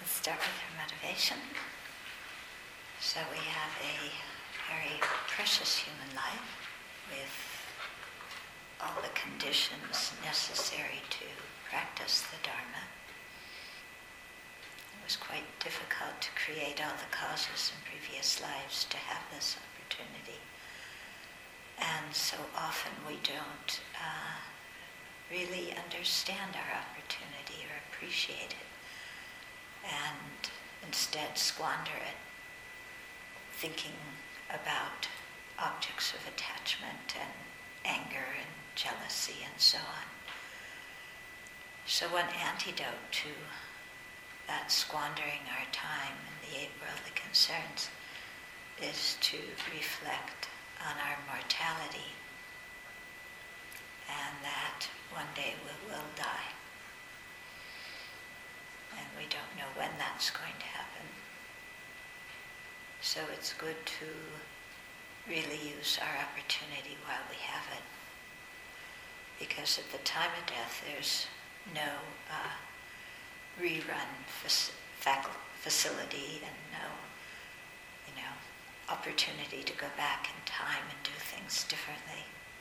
Start with our motivation. So we have a very precious human life with all the conditions necessary to practice the Dharma. It was quite difficult to create all the causes in previous lives to have this opportunity. And so often we don't really understand our opportunity or appreciate it, and instead squander it thinking about objects of attachment and anger and jealousy and so on. So one antidote to that squandering our time in the eight worldly concerns is to reflect on our mortality and that one day we will die. And we don't know when that's going to happen. So it's good to really use our opportunity while we have it. Because at the time of death, there's no rerun facility and no, opportunity to go back in time and do things differently.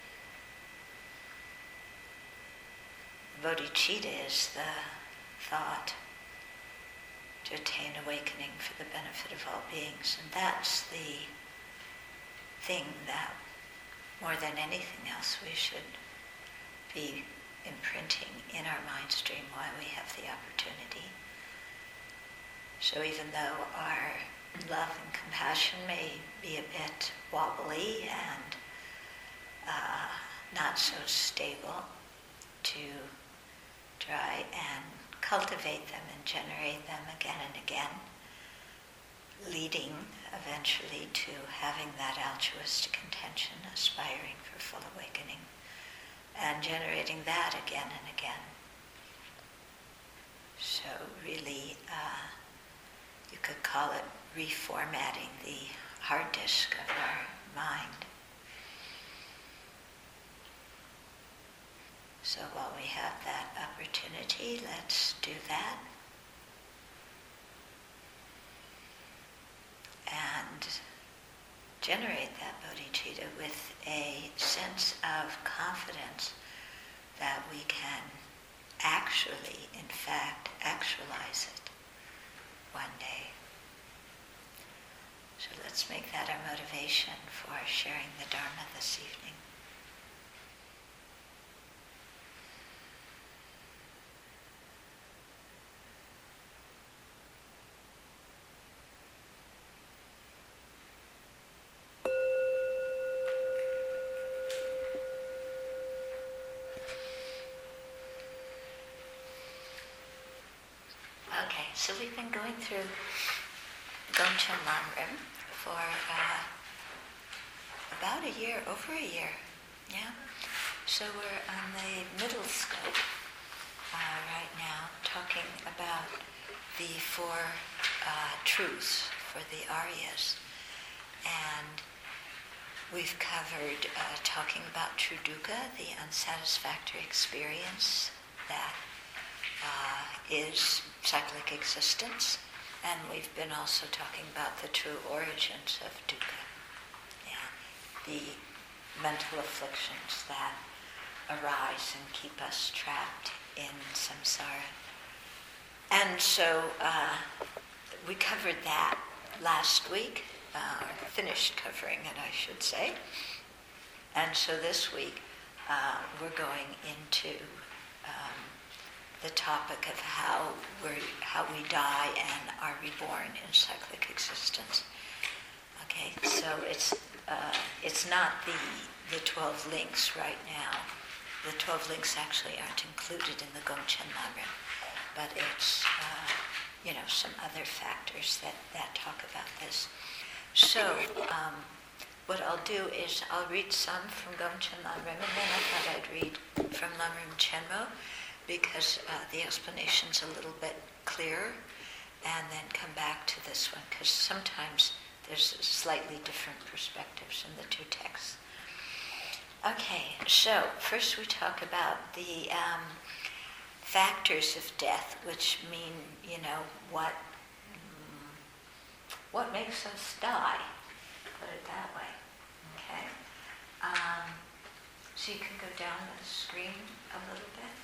Bodhicitta is the thought to attain awakening for the benefit of all beings. And that's the thing that, more than anything else, we should be imprinting in our mind stream while we have the opportunity. So even though our love and compassion may be a bit wobbly and not so stable, to try and cultivate them and generate them again and again, leading eventually to having that altruistic intention, aspiring for full awakening, and generating that again and again. So really, you could call it reformatting the hard disk of our mind. So while we have that opportunity, let's do that. And generate that bodhicitta with a sense of confidence that we can actually, in fact, actualize it one day. So let's make that our motivation for sharing the Dharma this evening. Okay, so we've been going through Gongchen Lamrim for about a year, over a year, yeah? So we're on the middle scope right now, talking about the four truths for the Aryas. And we've covered talking about true dukkha, the unsatisfactory experience that is cyclic existence, and we've been also talking about the true origins of dukkha, the mental afflictions that arise and keep us trapped in samsara. And so we covered that last week, or finished covering it, I should say. And so this week we're going into the topic of how we die and are reborn in cyclic existence. Okay, so it's not the 12 links right now. The 12 links actually aren't included in the Gongchen Lamrim, but it's some other factors that talk about this. So what I'll do is I'll read some from Gongchen Lamrim, and then I thought I'd read from Lamrim Chenmo, because the explanation's a little bit clearer, and then come back to this one, because sometimes there's slightly different perspectives in the two texts. Okay, so first we talk about the factors of death, which mean, what what makes us die? Put it that way. Okay. So you can go down the screen a little bit.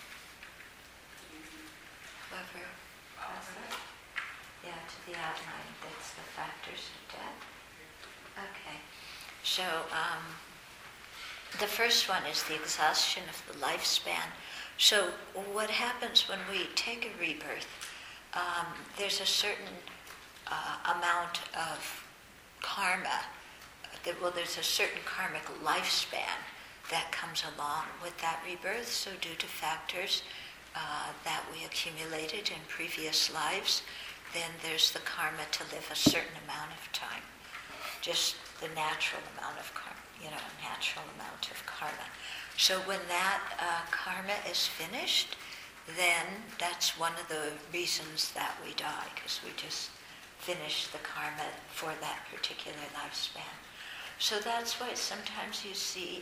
Whoever has it. Yeah, to the outline. That's the factors of death. Okay. So the first one is the exhaustion of the lifespan. So what happens when we take a rebirth? There's a certain amount of karma. There's a certain karmic lifespan that comes along with that rebirth. So due to factors that we accumulated in previous lives, then there's the karma to live a certain amount of time. Just the natural amount of karma, natural amount of karma. So when that karma is finished, then that's one of the reasons that we die, because we just finished the karma for that particular lifespan. So that's why sometimes you see,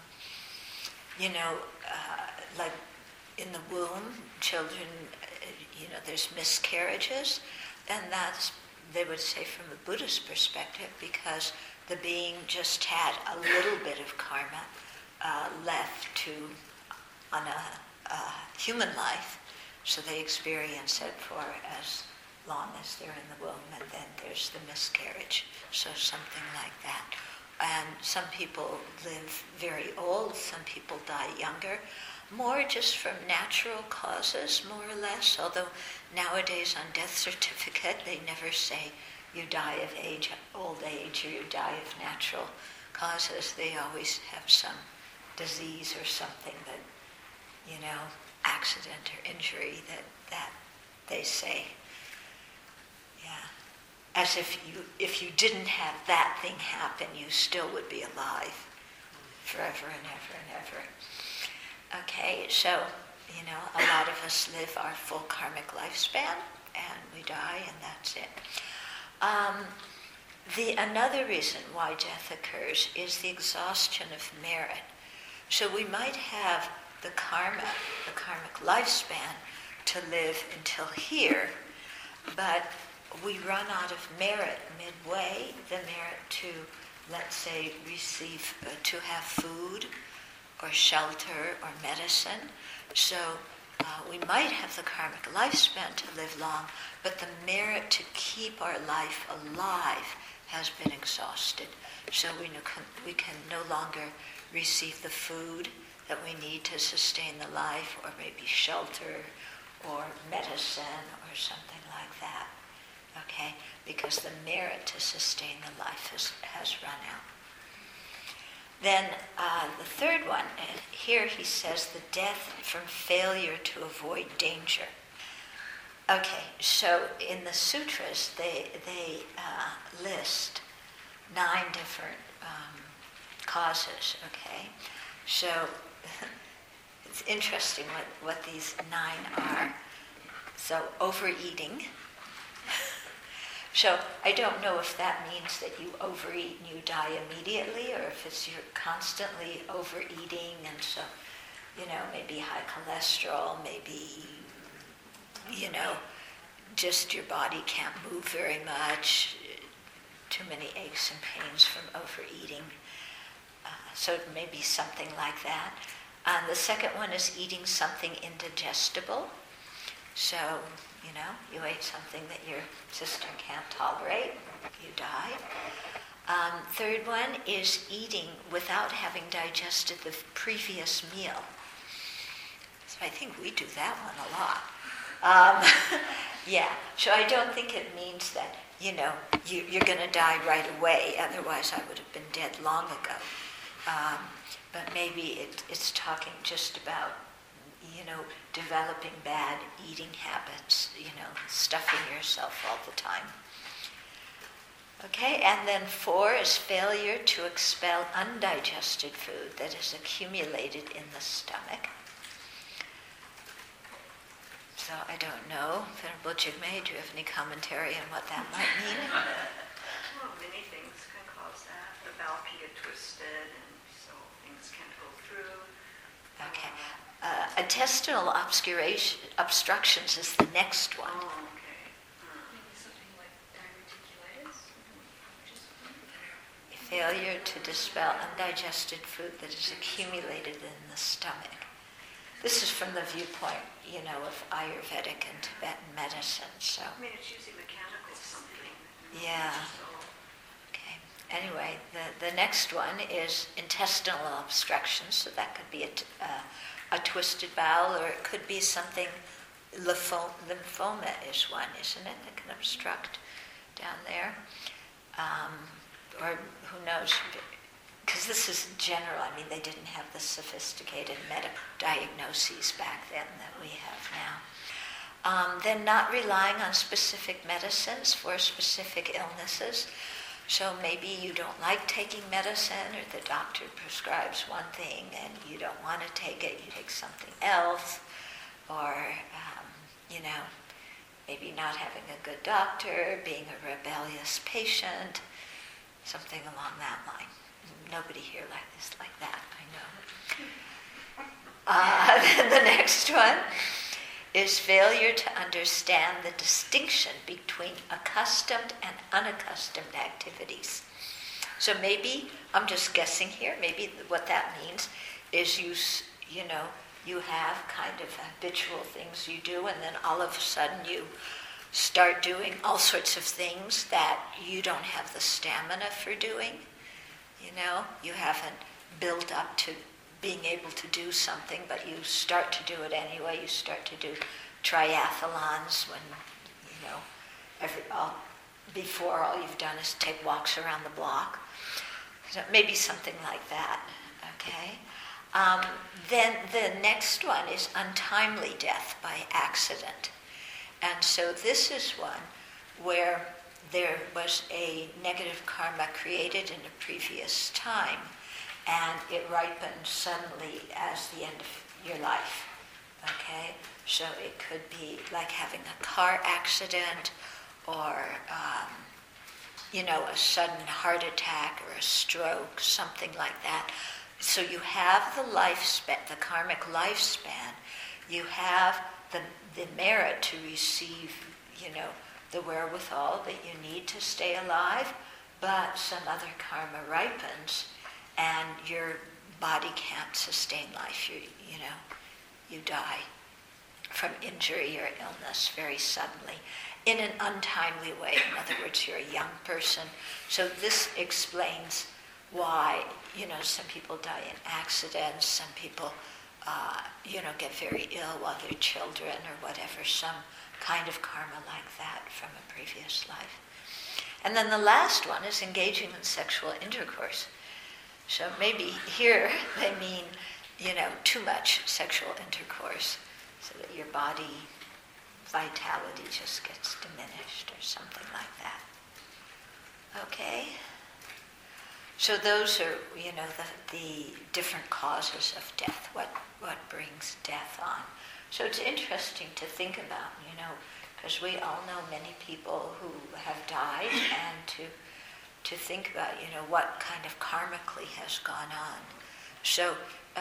like in the womb, children, there's miscarriages, and that's, they would say from a Buddhist perspective, because the being just had a little bit of karma left on a human life, so they experience it for as long as they're in the womb, and then there's the miscarriage, so something like that. And some people live very old, some people die younger, more just from natural causes, more or less, although nowadays on death certificate they never say you die of old age, or you die of natural causes. They always have some disease or something that, accident or injury that they say. Yeah. As if you didn't have that thing happen, you still would be alive forever and ever and ever. Okay, so, a lot of us live our full karmic lifespan, and we die, and that's it. Another reason why death occurs is the exhaustion of merit. So we might have the karmic lifespan to live until here, but we run out of merit midway, the merit to, let's say, receive, to have food or shelter or medicine. So we might have the karmic lifespan to live long, but the merit to keep our life alive has been exhausted. So we can no longer receive the food that we need to sustain the life, or maybe shelter or medicine or something like that. Okay? Because the merit to sustain the life has run out. Then the third one, here he says the death from failure to avoid danger. Okay, so in the sutras they list 9 different causes. Okay, so it's interesting what these 9 are. So overeating. So I don't know if that means that you overeat and you die immediately, or if it's you're constantly overeating, and so, maybe high cholesterol, maybe, just your body can't move very much, too many aches and pains from overeating. So it may be something like that. The second one is eating something indigestible. So, you ate something that your system can't tolerate, you die. Third one is eating without having digested the previous meal. So I think we do that one a lot. Yeah, so I don't think it means that, you're going to die right away, otherwise I would have been dead long ago. But maybe it's talking just about, developing bad eating habits, stuffing yourself all the time. Okay, and then 4 is failure to expel undigested food that is accumulated in the stomach. So I don't know, Venerable Jigme, do you have any commentary on what that might mean? Well, many things can cause that. The bowel can get twisted, and so things can't go through. Okay. Intestinal obstructions is the next one. Oh, okay. Maybe something like diverticulitis? failure to dispel undigested food that is accumulated in the stomach. This is from the viewpoint, of Ayurvedic and Tibetan medicine. So, I mean, it's usually mechanical something. Yeah. Okay. Anyway, the next one is intestinal obstruction. So that could be a twisted bowel, or it could be something. Lymphoma is one, isn't it? That can obstruct down there. Or who knows? Because this is general. I mean, they didn't have the sophisticated medical diagnoses back then that we have now. Then not relying on specific medicines for specific illnesses. So maybe you don't like taking medicine, or the doctor prescribes one thing and you don't want to take it, you take something else. Or, maybe not having a good doctor, being a rebellious patient, something along that line. Nobody here is like that, I know. Then the next one is failure to understand the distinction between accustomed and unaccustomed activities. So maybe, I'm just guessing here, maybe what that means is you have kind of habitual things you do, and then all of a sudden you start doing all sorts of things that you don't have the stamina for doing. You haven't built up to being able to do something, but you start to do it anyway. You start to do triathlons when, before all you've done is take walks around the block. So maybe something like that, okay? Then the next one is untimely death by accident. And so this is one where there was a negative karma created in a previous time, and it ripened suddenly as the end of your life, okay? So it could be like having a car accident, or, a sudden heart attack or a stroke, something like that. So you have the lifespan, the karmic lifespan. You have the merit to receive, the wherewithal that you need to stay alive, but some other karma ripens, and your body can't sustain life. You die from injury or illness very suddenly, in an untimely way. In other words, you're a young person. So this explains why, some people die in accidents, some people, get very ill while they're children or whatever, some kind of karma like that from a previous life. And then the last one is engaging in sexual intercourse. So maybe here they mean, too much sexual intercourse, so that your body vitality just gets diminished or something like that. Okay? So those are, the different causes of death, what brings death on. So it's interesting to think about, because we all know many people who have died, and to think about, what kind of karmically has gone on. So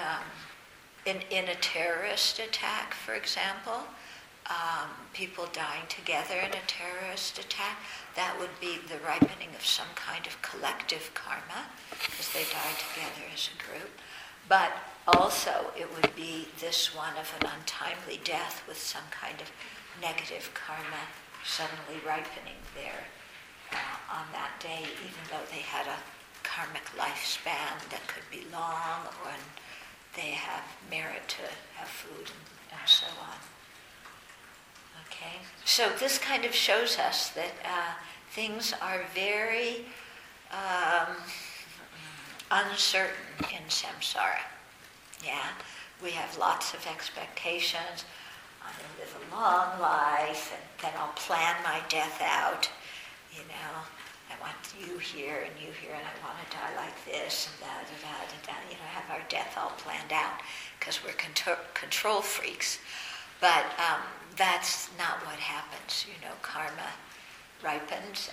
in a terrorist attack, for example, people dying together in a terrorist attack, that would be the ripening of some kind of collective karma, because they died together as a group. But also it would be this one of an untimely death with some kind of negative karma suddenly ripening there on that day, even though they had a karmic lifespan that could be long, or they have merit to have food and so on. Okay, so this kind of shows us that things are very uncertain in samsara. Yeah, we have lots of expectations. I'm going to live a long life, and then I'll plan my death out. I want you here and you here, and I want to die like this, and da. Have our death all planned out, because we're control freaks. But that's not what happens. Karma ripens,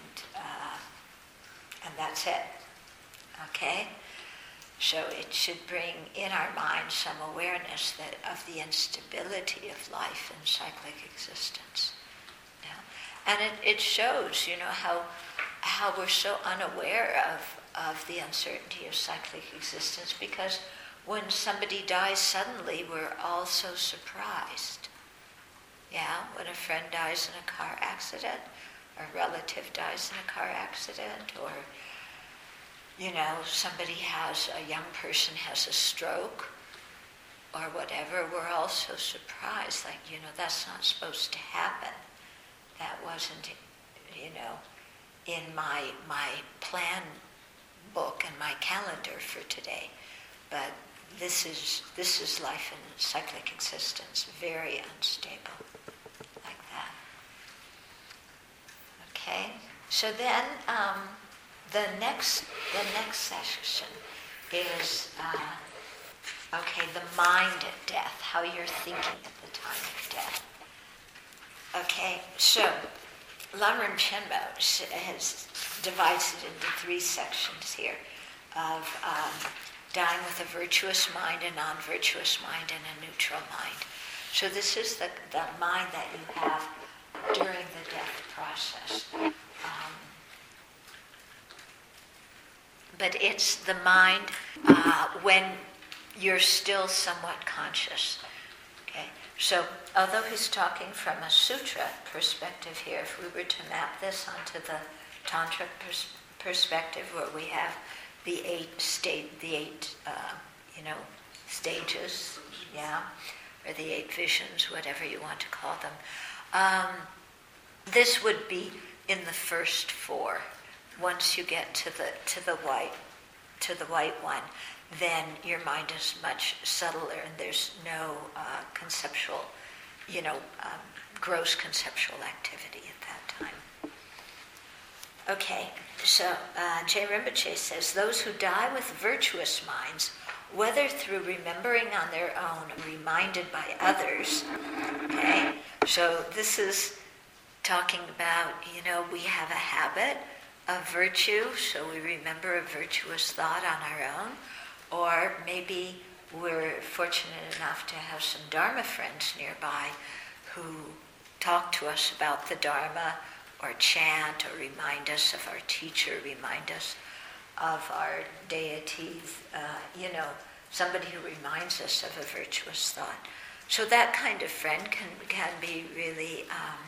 and that's it. Okay? So it should bring in our mind some awareness of the instability of life and cyclic existence. And it shows, how we're so unaware of the uncertainty of cyclic existence, because when somebody dies suddenly, we're all so surprised. Yeah, when a friend dies in a car accident, or a relative dies in a car accident, or, somebody a young person has a stroke, or whatever, we're all so surprised, like, that's not supposed to happen. That wasn't, in my plan book and my calendar for today. But this is life in cyclic existence, very unstable, like that. Okay, so then the next section is the mind at death, how you're thinking at the time of death. Okay, so Lamrim Chenmo divides it into 3 sections here of dying with a virtuous mind, a non-virtuous mind, and a neutral mind. So this is the mind that you have during the death process. But it's the mind when you're still somewhat conscious. Okay, so although he's talking from a sutra perspective here, if we were to map this onto the Tantra perspective, where we have the 8 stages, yeah, or the 8 visions, whatever you want to call them. This would be in the first 4. Once you get to the white one, then your mind is much subtler, and there's no conceptual, gross conceptual activity at that time. Okay, so Jay Rinpoche says, those who die with virtuous minds, whether through remembering on their own or reminded by others, okay, so this is talking about, we have a habit of virtue, so we remember a virtuous thought on our own, or maybe we're fortunate enough to have some Dharma friends nearby who talk to us about the Dharma, or chant, or remind us of our teacher, remind us of our deities, somebody who reminds us of a virtuous thought. So that kind of friend can be really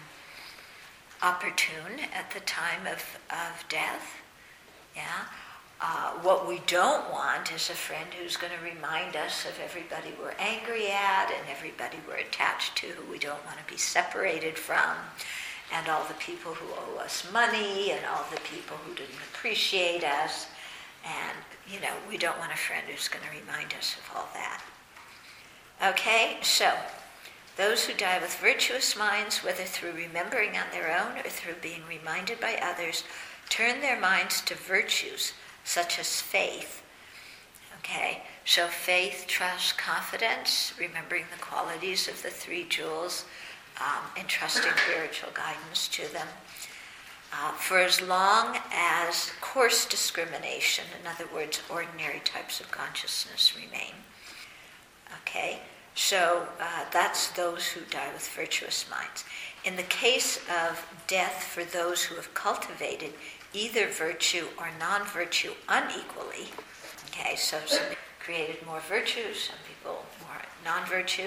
opportune at the time of death. Yeah. What we don't want is a friend who's going to remind us of everybody we're angry at and everybody we're attached to, who we don't want to be separated from, and all the people who owe us money and all the people who didn't appreciate us. And, we don't want a friend who's going to remind us of all that. Okay, so those who die with virtuous minds, whether through remembering on their own or through being reminded by others, turn their minds to virtues such as faith. Okay, so faith, trust, confidence, remembering the qualities of the 3 jewels, and trusting spiritual guidance to them. For as long as coarse discrimination, in other words, ordinary types of consciousness, remain. Okay, so that's those who die with virtuous minds. In the case of death for those who have cultivated either virtue or non-virtue unequally, okay, so some created more virtue, some people more non-virtue,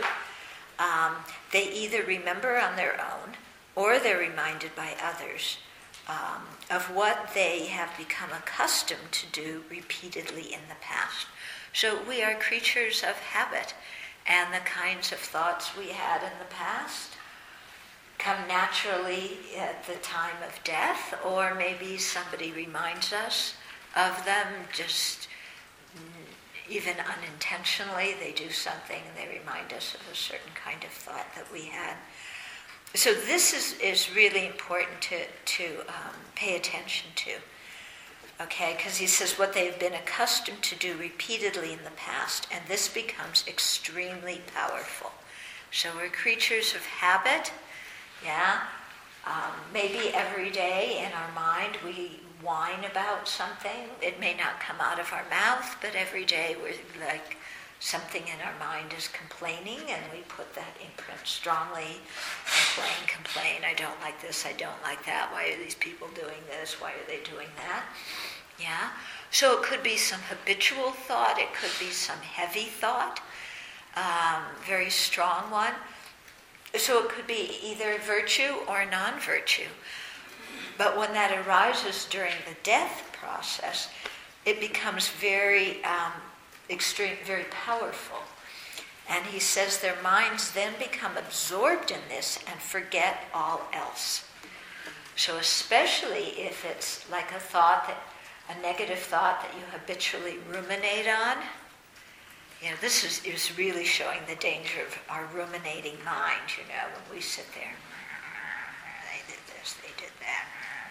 they either remember on their own or they're reminded by others of what they have become accustomed to do repeatedly in the past. So we are creatures of habit, and the kinds of thoughts we had in the past come naturally at the time of death, or maybe somebody reminds us of them just even unintentionally. They do something and they remind us of a certain kind of thought that we had. So this is really important to pay attention to, okay? Because he says what they've been accustomed to do repeatedly in the past, and this becomes extremely powerful. So we're creatures of habit, yeah? Maybe every day in our mind we whine about something. It may not come out of our mouth, but every day we're like something in our mind is complaining, and we put that imprint strongly. Complain, I don't like this, I don't like that, why are these people doing this, why are they doing that? Yeah? So it could be some habitual thought, it could be some heavy thought, very strong one. So it could be either virtue or non-virtue. But when that arises during the death process, it becomes very extreme, very powerful. And he says their minds then become absorbed in this and forget all else. So especially if it's like a negative thought that you habitually ruminate on, this is really showing the danger of our ruminating mind, when we sit there, they did this, they did that.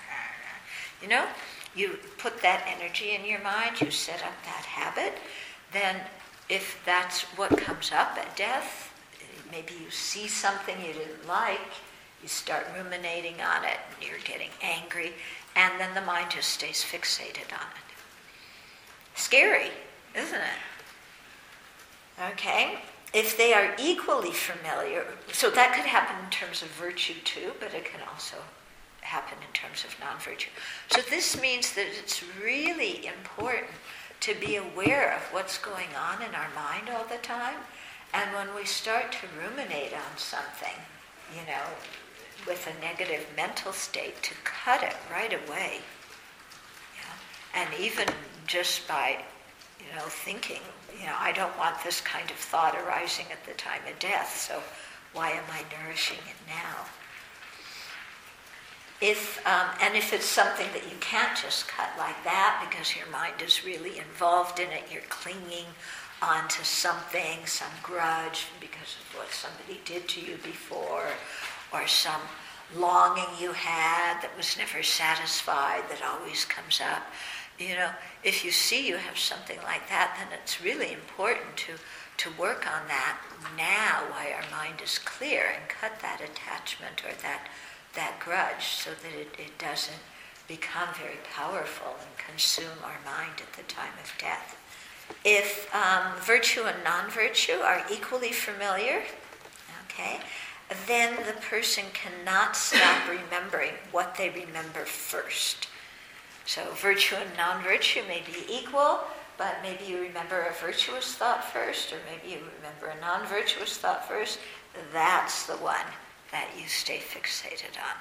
You put that energy in your mind, you set up that habit, then if that's what comes up at death, maybe you see something you didn't like, you start ruminating on it, and you're getting angry, and then the mind just stays fixated on it. Scary, isn't it? Okay? If they are equally familiar, so that could happen in terms of virtue too, but it can also happen in terms of non-virtue. So this means that it's really important to be aware of what's going on in our mind all the time. And when we start to ruminate on something, with a negative mental state, to cut it right away. And even just by, thinking, I don't want this kind of thought arising at the time of death, so why am I nourishing it now? If it's something that you can't just cut like that because your mind is really involved in it, you're clinging onto something, some grudge because of what somebody did to you before, or some longing you had that was never satisfied that always comes up. If you see you have something like that, then it's really important to work on that now while our mind is clear and cut that attachment or that grudge so that it doesn't become very powerful and consume our mind at the time of death. If virtue and non-virtue are equally familiar, okay, then the person cannot stop remembering what they remember first. So virtue and non-virtue may be equal, but maybe you remember a virtuous thought first, or maybe you remember a non-virtuous thought first. That's the one that you stay fixated on.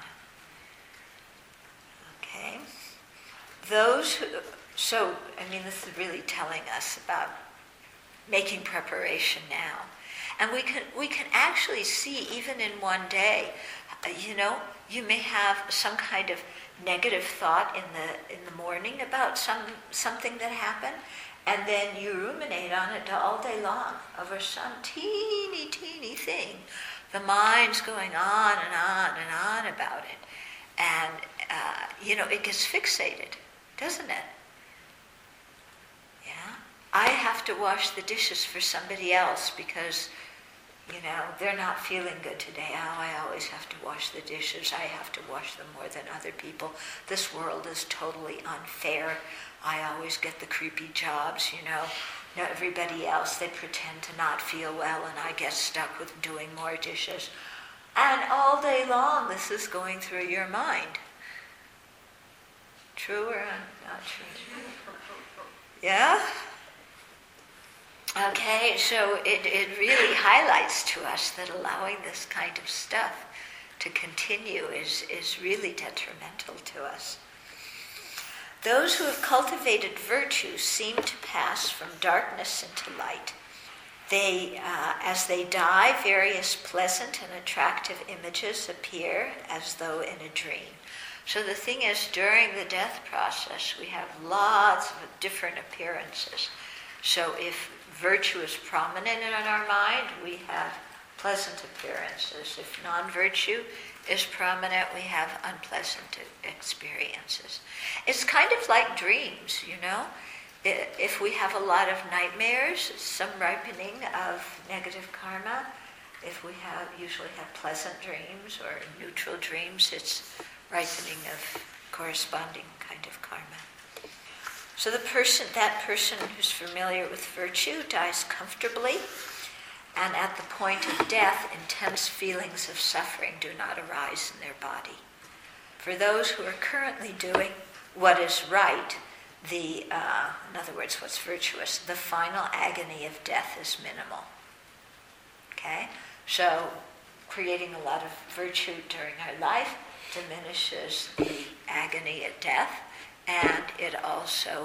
Okay? This is really telling us about making preparation now. And we can actually see, even in one day, you may have some kind of negative thought in the morning about something that happened, and then you ruminate on it all day long over some teeny thing. The mind's going on and on and on about it. And, it gets fixated, doesn't it? Yeah? I have to wash the dishes for somebody else because, they're not feeling good today. Oh, I always have to wash the dishes. I have to wash them more than other people. This world is totally unfair. I always get the creepy jobs, Now everybody else, they pretend to not feel well, and I get stuck with doing more dishes. And all day long, this is going through your mind. True or not true? Yeah? Okay, so it really highlights to us that allowing this kind of stuff to continue is really detrimental to us. Those who have cultivated virtue seem to pass from darkness into light. As they die, various pleasant and attractive images appear as though in a dream. So the thing is, during the death process, we have lots of different appearances. So if virtue is prominent in our mind, we have pleasant appearances. If non-virtue is prominent, we have unpleasant experiences. It's kind of like dreams, If we have a lot of nightmares, it's some ripening of negative karma. If we usually have pleasant dreams or neutral dreams, it's ripening of corresponding kind of karma. So that person who's familiar with virtue dies comfortably, and at the point of death, intense feelings of suffering do not arise in their body. For those who are currently doing what is right, in other words, what's virtuous, the final agony of death is minimal. Okay? So, creating a lot of virtue during our life diminishes the agony at death, and it also,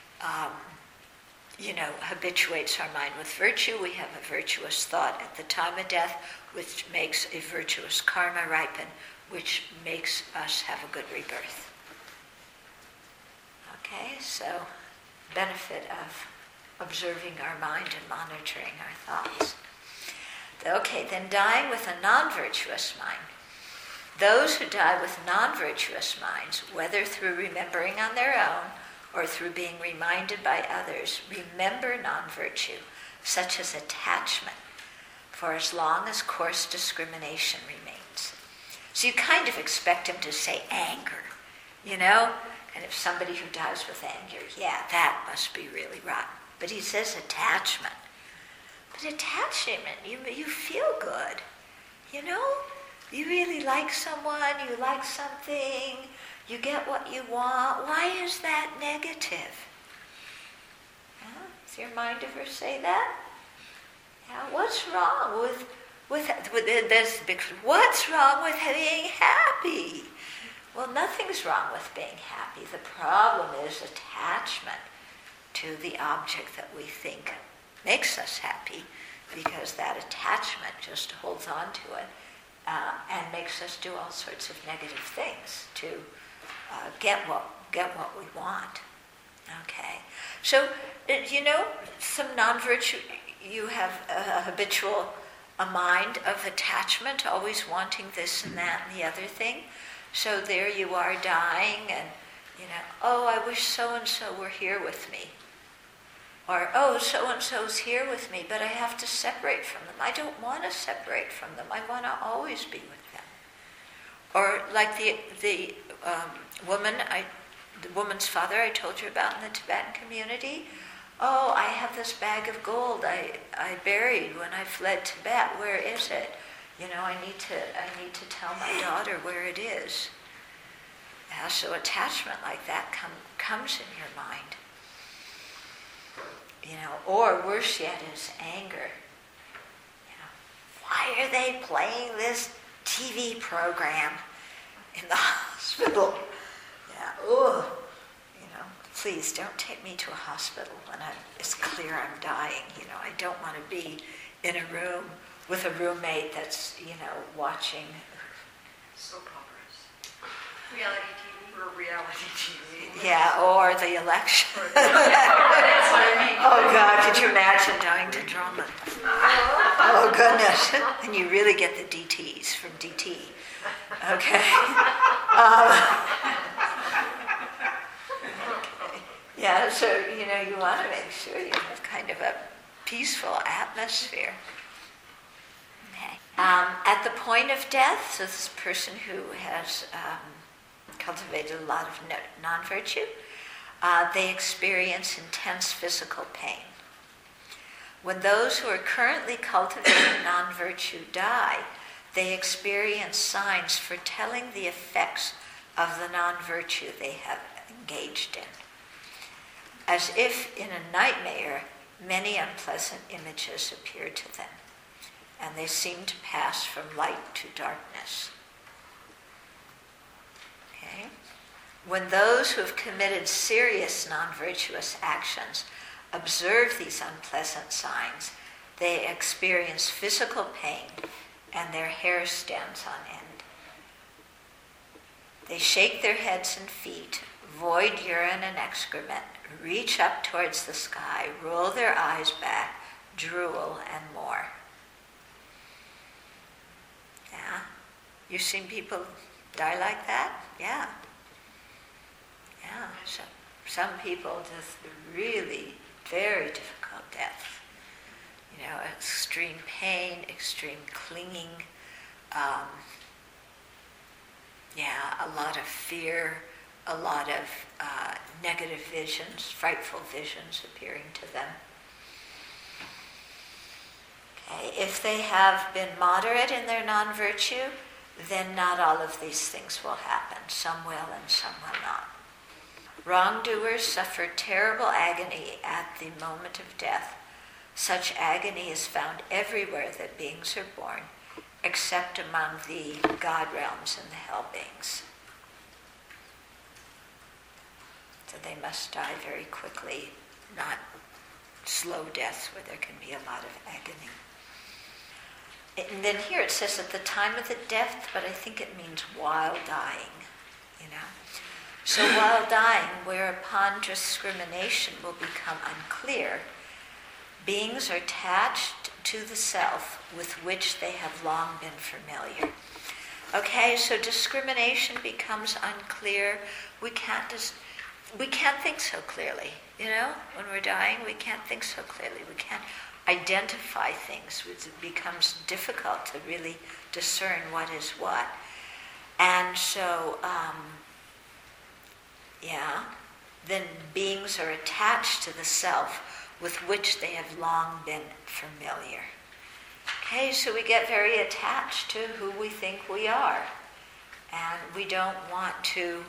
habituates our mind with virtue. We have a virtuous thought at the time of death, which makes a virtuous karma ripen, which makes us have a good rebirth. Okay, so benefit of observing our mind and monitoring our thoughts. Okay, then dying with a non-virtuous mind. Those who die with non-virtuous minds, whether through remembering on their own or through being reminded by others, remember non-virtue, such as attachment, for as long as coarse discrimination remains. So you kind of expect him to say anger, And if somebody who dies with anger, yeah, that must be really rotten. But he says attachment. But attachment, you feel good, You really like someone, you like something, you get what you want. Why is that negative? Does your mind ever say that? What's wrong with this? What's wrong with being happy? Well, nothing's wrong with being happy. The problem is attachment to the object that we think makes us happy, because that attachment just holds on to it and makes us do all sorts of negative things to get what we want. Okay, so some non-virtue. You have a habitual mind of attachment, always wanting this and that and the other thing. So there you are dying, and I wish so-and-so were here with me. Or, so-and-so's here with me, but I have to separate from them. I don't want to separate from them. I want to always be with them. Or like the woman's father I told you about in the Tibetan community. Oh, I have this bag of gold I buried when I fled Tibet. Where is it? I need to tell my daughter where it is. So attachment like that comes in your mind. Or worse yet is anger. Why are they playing this TV program in the hospital? Please don't take me to a hospital when it's clear I'm dying. I don't want to be in a room with a roommate that's, watching soap operas, reality TV, or reality TV. Yeah, or the election. Oh God, could you imagine dying to drama? Oh goodness, and you really get the DTs from DT. Okay. Yeah, so you want to make sure you have kind of a peaceful atmosphere. Okay. At the point of death, so this person who has cultivated a lot of non-virtue, they experience intense physical pain. When those who are currently cultivating non-virtue die, they experience signs foretelling the effects of the non-virtue they have engaged in. As if in a nightmare, many unpleasant images appear to them, and they seem to pass from light to darkness. Okay? When those who have committed serious non-virtuous actions observe these unpleasant signs, they experience physical pain and their hair stands on end. They shake their heads and feet, void urine and excrement, reach up towards the sky, roll their eyes back, drool, and more. Yeah? You've seen people die like that? Yeah. Yeah. So, some people just really very difficult death. Extreme pain, extreme clinging, a lot of fear, a lot of negative visions, frightful visions appearing to them. Okay. If they have been moderate in their non-virtue, then not all of these things will happen. Some will and some will not. Wrongdoers suffer terrible agony at the moment of death. Such agony is found everywhere that beings are born, except among the God realms and the hell beings. So they must die very quickly, not slow deaths where there can be a lot of agony. And then here it says at the time of the death, but I think it means while dying, So while dying, whereupon discrimination will become unclear, beings are attached to the self with which they have long been familiar. Okay, so discrimination becomes unclear. We can't think so clearly, When we're dying, we can't think so clearly. We can't identify things. It becomes difficult to really discern what is what. And so, then beings are attached to the self with which they have long been familiar. Okay, so we get very attached to who we think we are. And we don't want to,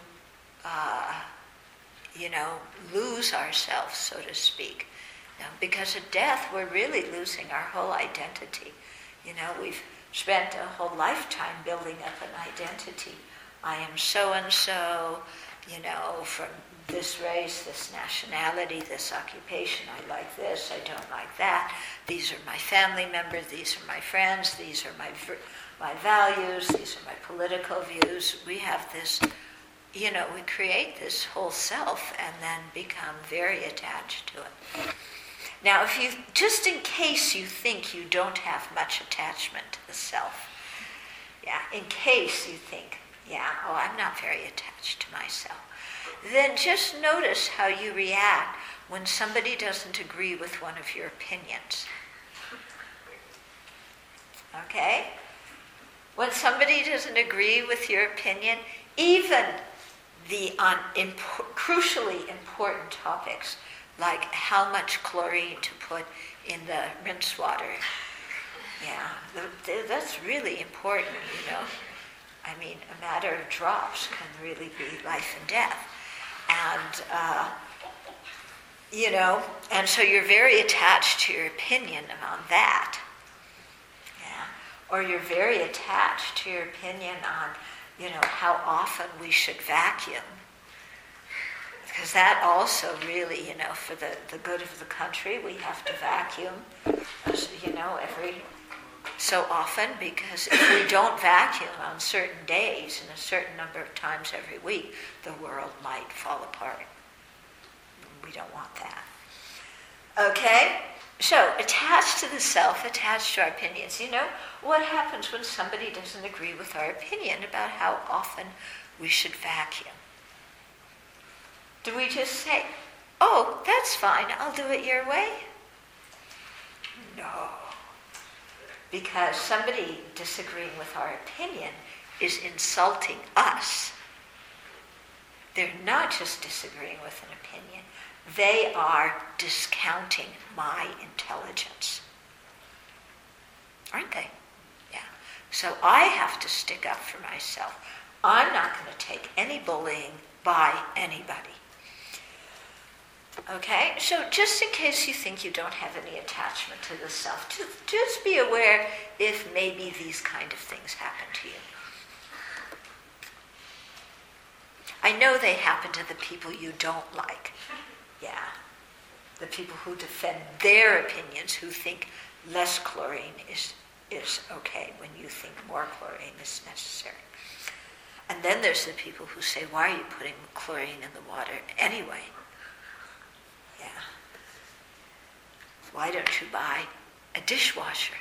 lose ourselves, so to speak. Because at death, we're really losing our whole identity. We've spent a whole lifetime building up an identity. I am so-and-so, from this race, this nationality, this occupation. I like this, I don't like that. These are my family members, these are my friends, these are my values, these are my political views. We have this, we create this whole self and then become very attached to it. Now, just in case you think you don't have much attachment to the self, in case you think, I'm not very attached to myself, then just notice how you react when somebody doesn't agree with one of your opinions. Okay? When somebody doesn't agree with your opinion, even on crucially important topics, like how much chlorine to put in the rinse water. That's really important, I mean, a matter of drops can really be life and death. And, and so you're very attached to your opinion on that. Or you're very attached to your opinion on, how often we should vacuum. Because that also really, for the good of the country, we have to vacuum, every so often, because if we don't vacuum on certain days and a certain number of times every week, the world might fall apart. We don't want that. Okay? So, attached to the self, attached to our opinions. What happens when somebody doesn't agree with our opinion about how often we should vacuum? Do we just say, oh, that's fine, I'll do it your way? No. Because somebody disagreeing with our opinion is insulting us. They're not just disagreeing with an opinion. They are discounting my intelligence. Aren't they? Yeah. So I have to stick up for myself. I'm not going to take any bullying by anybody. Okay? So just in case you think you don't have any attachment to the self, just be aware if maybe these kind of things happen to you. I know they happen to the people you don't like. Yeah. The people who defend their opinions, who think less chlorine is okay when you think more chlorine is necessary. And then there's the people who say, why are you putting chlorine in the water anyway? Yeah. Why don't you buy a dishwasher?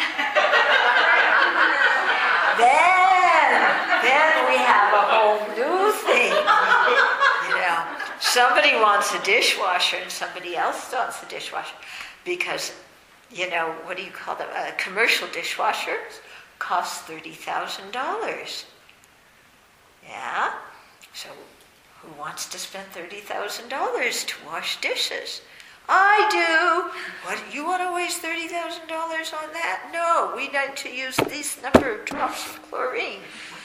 Then we have a whole new thing. Somebody wants a dishwasher and somebody else wants a dishwasher because, what do you call them? Commercial dishwashers cost $30,000. Yeah? So Who wants to spend $30,000 to wash dishes? I do. What, you want to waste $30,000 on that? No, we need to use this number of drops of chlorine.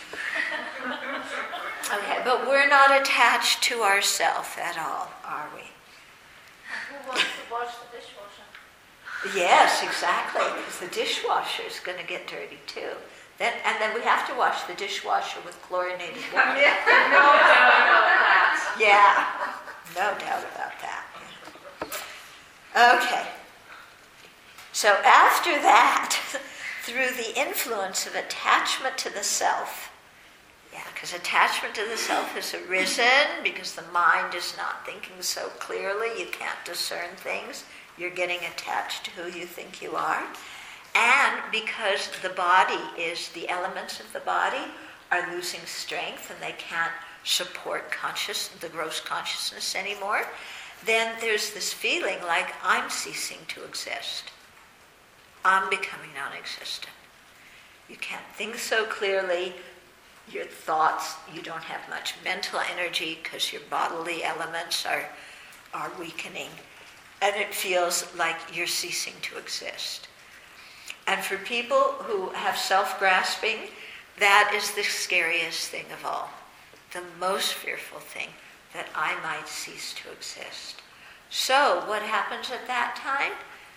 Okay, but we're not attached to ourselves at all, are we? Who wants to wash the dishwasher? Yes, exactly, because the dishwasher is going to get dirty too. And then we have to wash the dishwasher with chlorinated water. No doubt about that. Yeah, no doubt about that. Okay. So after that, through the influence of attachment to the self, because attachment to the self has arisen because the mind is not thinking so clearly, you can't discern things, you're getting attached to who you think you are. And because the body is, the elements of the body are losing strength and they can't support the gross consciousness anymore, then there's this feeling like I'm ceasing to exist. I'm becoming non-existent. You can't think so clearly. Your thoughts, you don't have much mental energy because your bodily elements are weakening. And it feels like you're ceasing to exist. And for people who have self-grasping, that is the scariest thing of all. The most fearful thing, that I might cease to exist. So what happens at that time?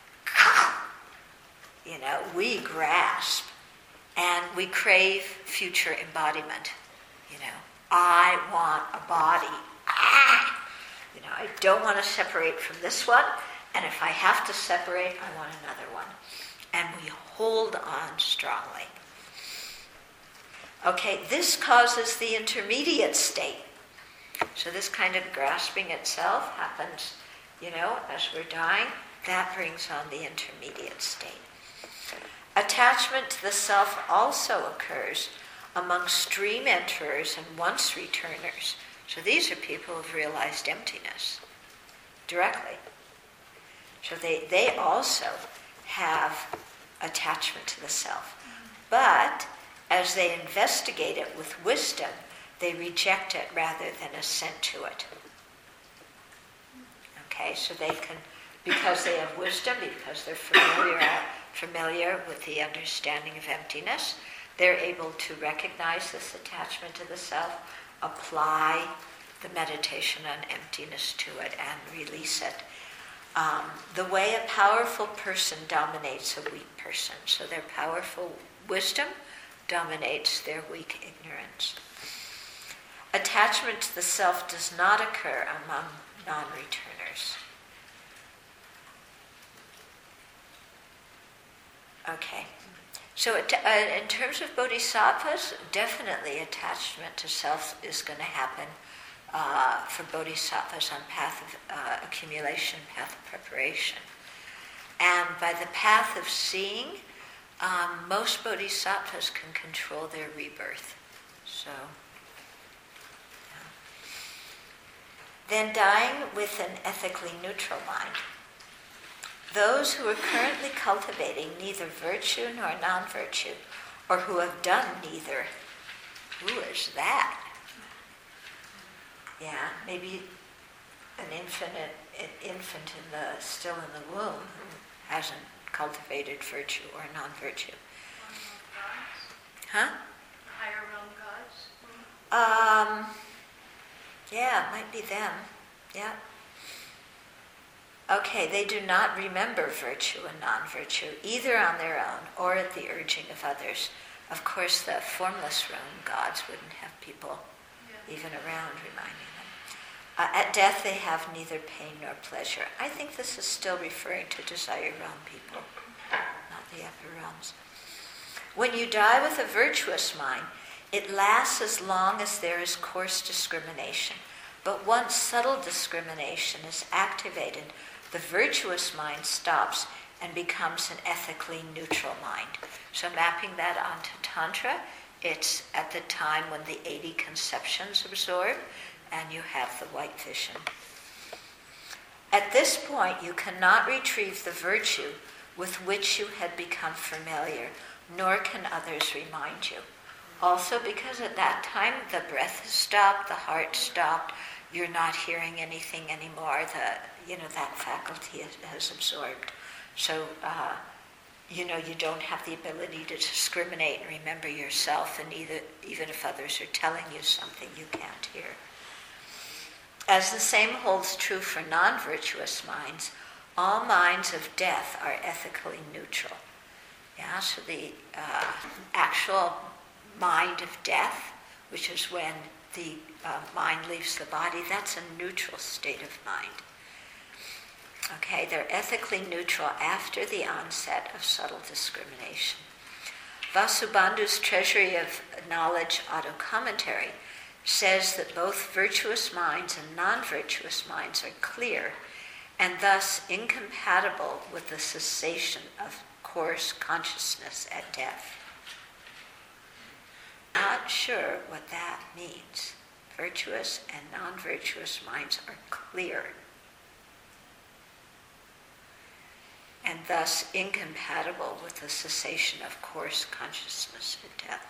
We grasp and we crave future embodiment. I want a body. I don't want to separate from this one, and if I have to separate, I want another one. And we hold on strongly. Okay, this causes the intermediate state. So this kind of grasping itself happens, as we're dying. That brings on the intermediate state. Attachment to the self also occurs among stream enterers and once returners. So these are people who've realized emptiness directly. So they also have attachment to the self. But as they investigate it with wisdom, they reject it rather than assent to it. Okay, so they can, because they have wisdom, because they're familiar with the understanding of emptiness, they're able to recognize this attachment to the self, apply the meditation on emptiness to it, and release it. The way a powerful person dominates a weak person. So their powerful wisdom dominates their weak ignorance. Attachment to the self does not occur among non-returners. Okay. So in terms of bodhisattvas, definitely attachment to self is going to happen for bodhisattvas on path of accumulation, path of preparation. And by the path of seeing, most bodhisattvas can control their rebirth. So, then dying with an ethically neutral mind. Those who are currently cultivating neither virtue nor non-virtue, or who have done neither. Who is that? Yeah, maybe an infant still in the womb who hasn't cultivated virtue or non-virtue. Huh? Higher realm gods? Yeah, it might be them. Yeah. Okay, they do not remember virtue and non-virtue, either on their own or at the urging of others. Of course, the formless realm gods wouldn't have people even around reminding them. At death, they have neither pain nor pleasure. I think this is still referring to desire realm people, not the upper realms. When you die with a virtuous mind, it lasts as long as there is coarse discrimination. But once subtle discrimination is activated, the virtuous mind stops and becomes an ethically neutral mind. So mapping that onto Tantra, it's at the time when the 80 conceptions absorb and you have the white vision. At this point, you cannot retrieve the virtue with which you had become familiar, nor can others remind you. Also, because at that time the breath has stopped, the heart stopped, you're not hearing anything anymore. That faculty has absorbed. So, you don't have the ability to discriminate and remember yourself, and even if others are telling you something, you can't hear. As the same holds true for non-virtuous minds, all minds of death are ethically neutral. Yeah, so the actual mind of death, which is when the mind leaves the body, that's a neutral state of mind. Okay, they're ethically neutral after the onset of subtle discrimination. Vasubandhu's Treasury of Knowledge auto-commentary says that both virtuous minds and non-virtuous minds are clear and thus incompatible with the cessation of coarse consciousness at death. Not sure what that means. Virtuous and non-virtuous minds are clear and thus incompatible with the cessation of coarse consciousness at death.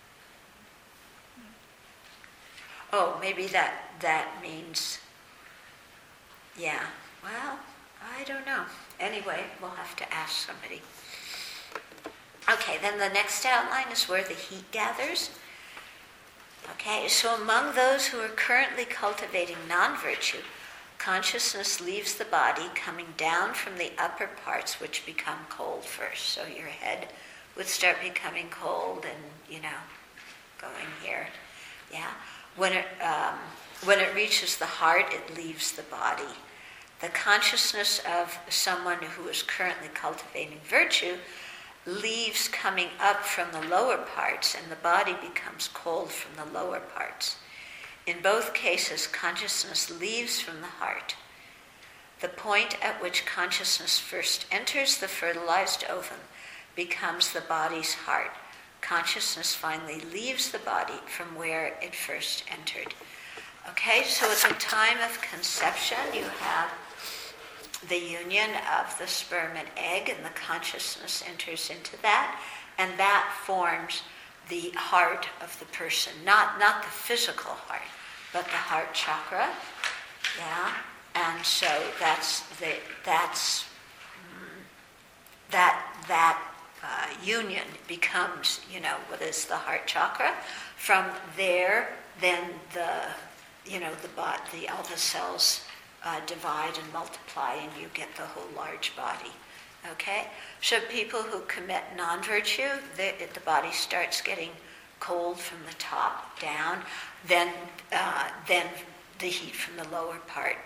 Oh, maybe that means, yeah, well, I don't know. Anyway, we'll have to ask somebody. Okay, then the next outline is where the heat gathers. Okay, so among those who are currently cultivating non-virtue, consciousness leaves the body, coming down from the upper parts, which become cold first. So your head would start becoming cold and, going here. Yeah. When it reaches the heart, it leaves the body. The consciousness of someone who is currently cultivating virtue leaves coming up from the lower parts, and the body becomes cold from the lower parts. In both cases, consciousness leaves from the heart. The point at which consciousness first enters the fertilized ovum becomes the body's heart. Consciousness finally leaves the body from where it first entered. Okay, so at the time of conception, you have the union of the sperm and egg, and the consciousness enters into that, and that forms the heart of the person, not the physical heart, but the heart chakra. Yeah, and so that union becomes, what is the heart chakra. From there, then all the cells divide and multiply, and you get the whole large body. Okay, so people who commit non-virtue, the body starts getting cold from the top down. Then the heat from the lower part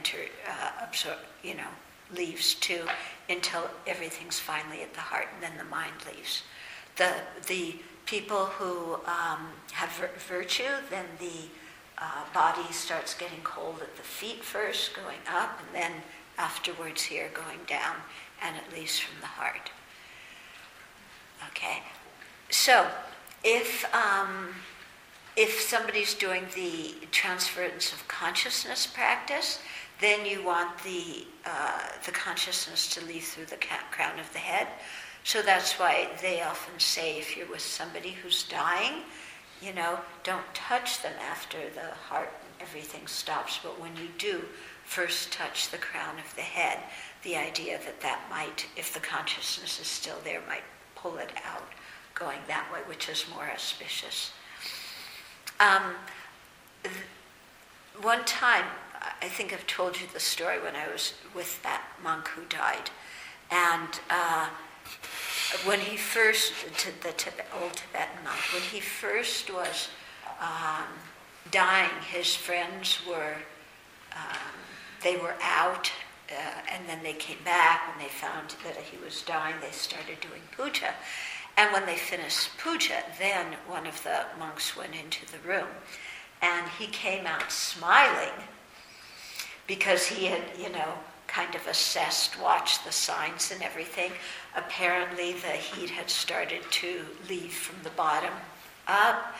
leaves too, until everything's finally at the heart, and then the mind leaves. The people who have virtue, then the body starts getting cold at the feet first, going up, and then afterwards here going down, and it leaves from the heart. Okay, so if somebody's doing the transference of consciousness practice, then you want the consciousness to leave through the crown of the head. So that's why they often say, if you're with somebody who's dying, don't touch them after the heart and everything stops. But when you do, first touch the crown of the head. The idea that might, if the consciousness is still there, might pull it out, going that way, which is more auspicious. One time, I think I've told you the story when I was with that monk who died. And when he first, old Tibetan monk, when he first was dying, his friends were, they were out, and then they came back. When they found that he was dying, they started doing puja. And when they finished puja, then one of the monks went into the room, and he came out smiling, because he had, kind of assessed, watched the signs and everything. Apparently the heat had started to leave from the bottom up.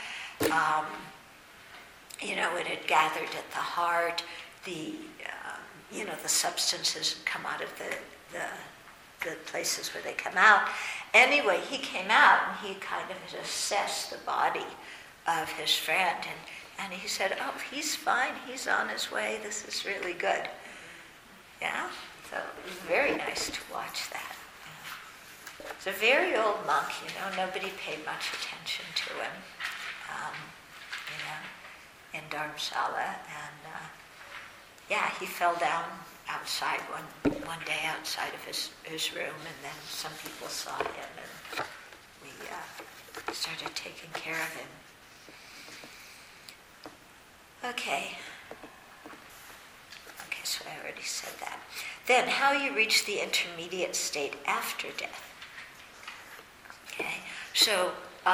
It had gathered at the heart. The substances had come out of the places where they come out. Anyway, he came out and he kind of assessed the body of his friend, and he said, "Oh, he's fine. He's on his way. This is really good." Yeah? So it was very nice to watch that. Yeah. It's a very old monk, nobody paid much attention to him, in Dharamsala. And he fell down outside one day outside of his room, and then some people saw him, and we started taking care of him. Okay, so I already said that. Then, how you reach the intermediate state after death. Okay, so